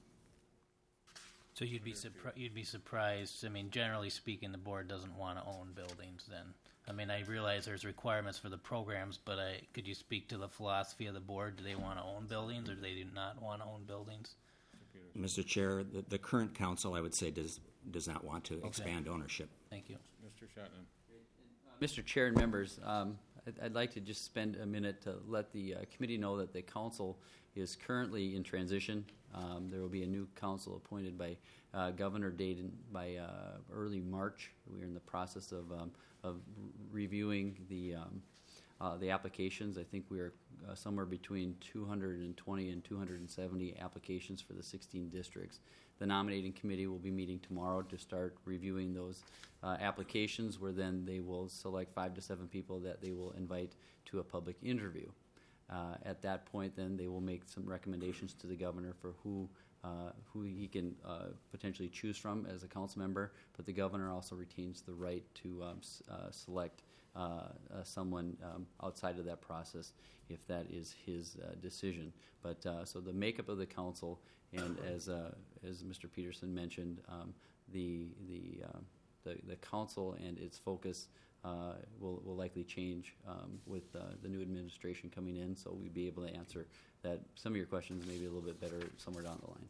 so you'd be surpri- you'd be surprised. I mean, generally speaking, the board doesn't want to own buildings. Then, I mean, I realize there's requirements for the programs, but I could you speak to the philosophy of the board? Do they want to own buildings, or do they do not want to own buildings? Mister Chair, the, the current council, I would say, does does not want to expand ownership. Thank you. Mister Shatnan. Mister Chair and members, um, I'd, I'd like to just spend a minute to let the uh, committee know that the council is currently in transition. Um, there will be a new council appointed by uh, Governor Dayton by uh, early March. We're in the process of um, of reviewing the um, uh, the applications. I think we are uh, somewhere between two hundred twenty and two hundred seventy applications for the sixteen districts. The nominating committee will be meeting tomorrow to start reviewing those uh, applications, where then they will select five to seven people that they will invite to a public interview. Uh, at that point, then they will make some recommendations to the governor for who uh, who he can uh, potentially choose from as a council member. But the governor also retains the right to um, s- uh, select uh, uh, someone um, outside of that process if that is his uh, decision. But uh, so the makeup of the council, and as uh, as Mister Peterson mentioned, um, the the, uh, the the council and its focus uh, will will likely change um, with uh, the new administration coming in. So we'll be able to answer that some of your questions maybe a little bit better somewhere down the line.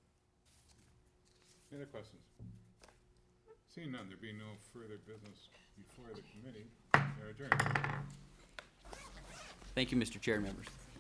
Any other questions? Seeing none, there being no further business before the committee, we are adjourned. Thank you, Mister Chair and members.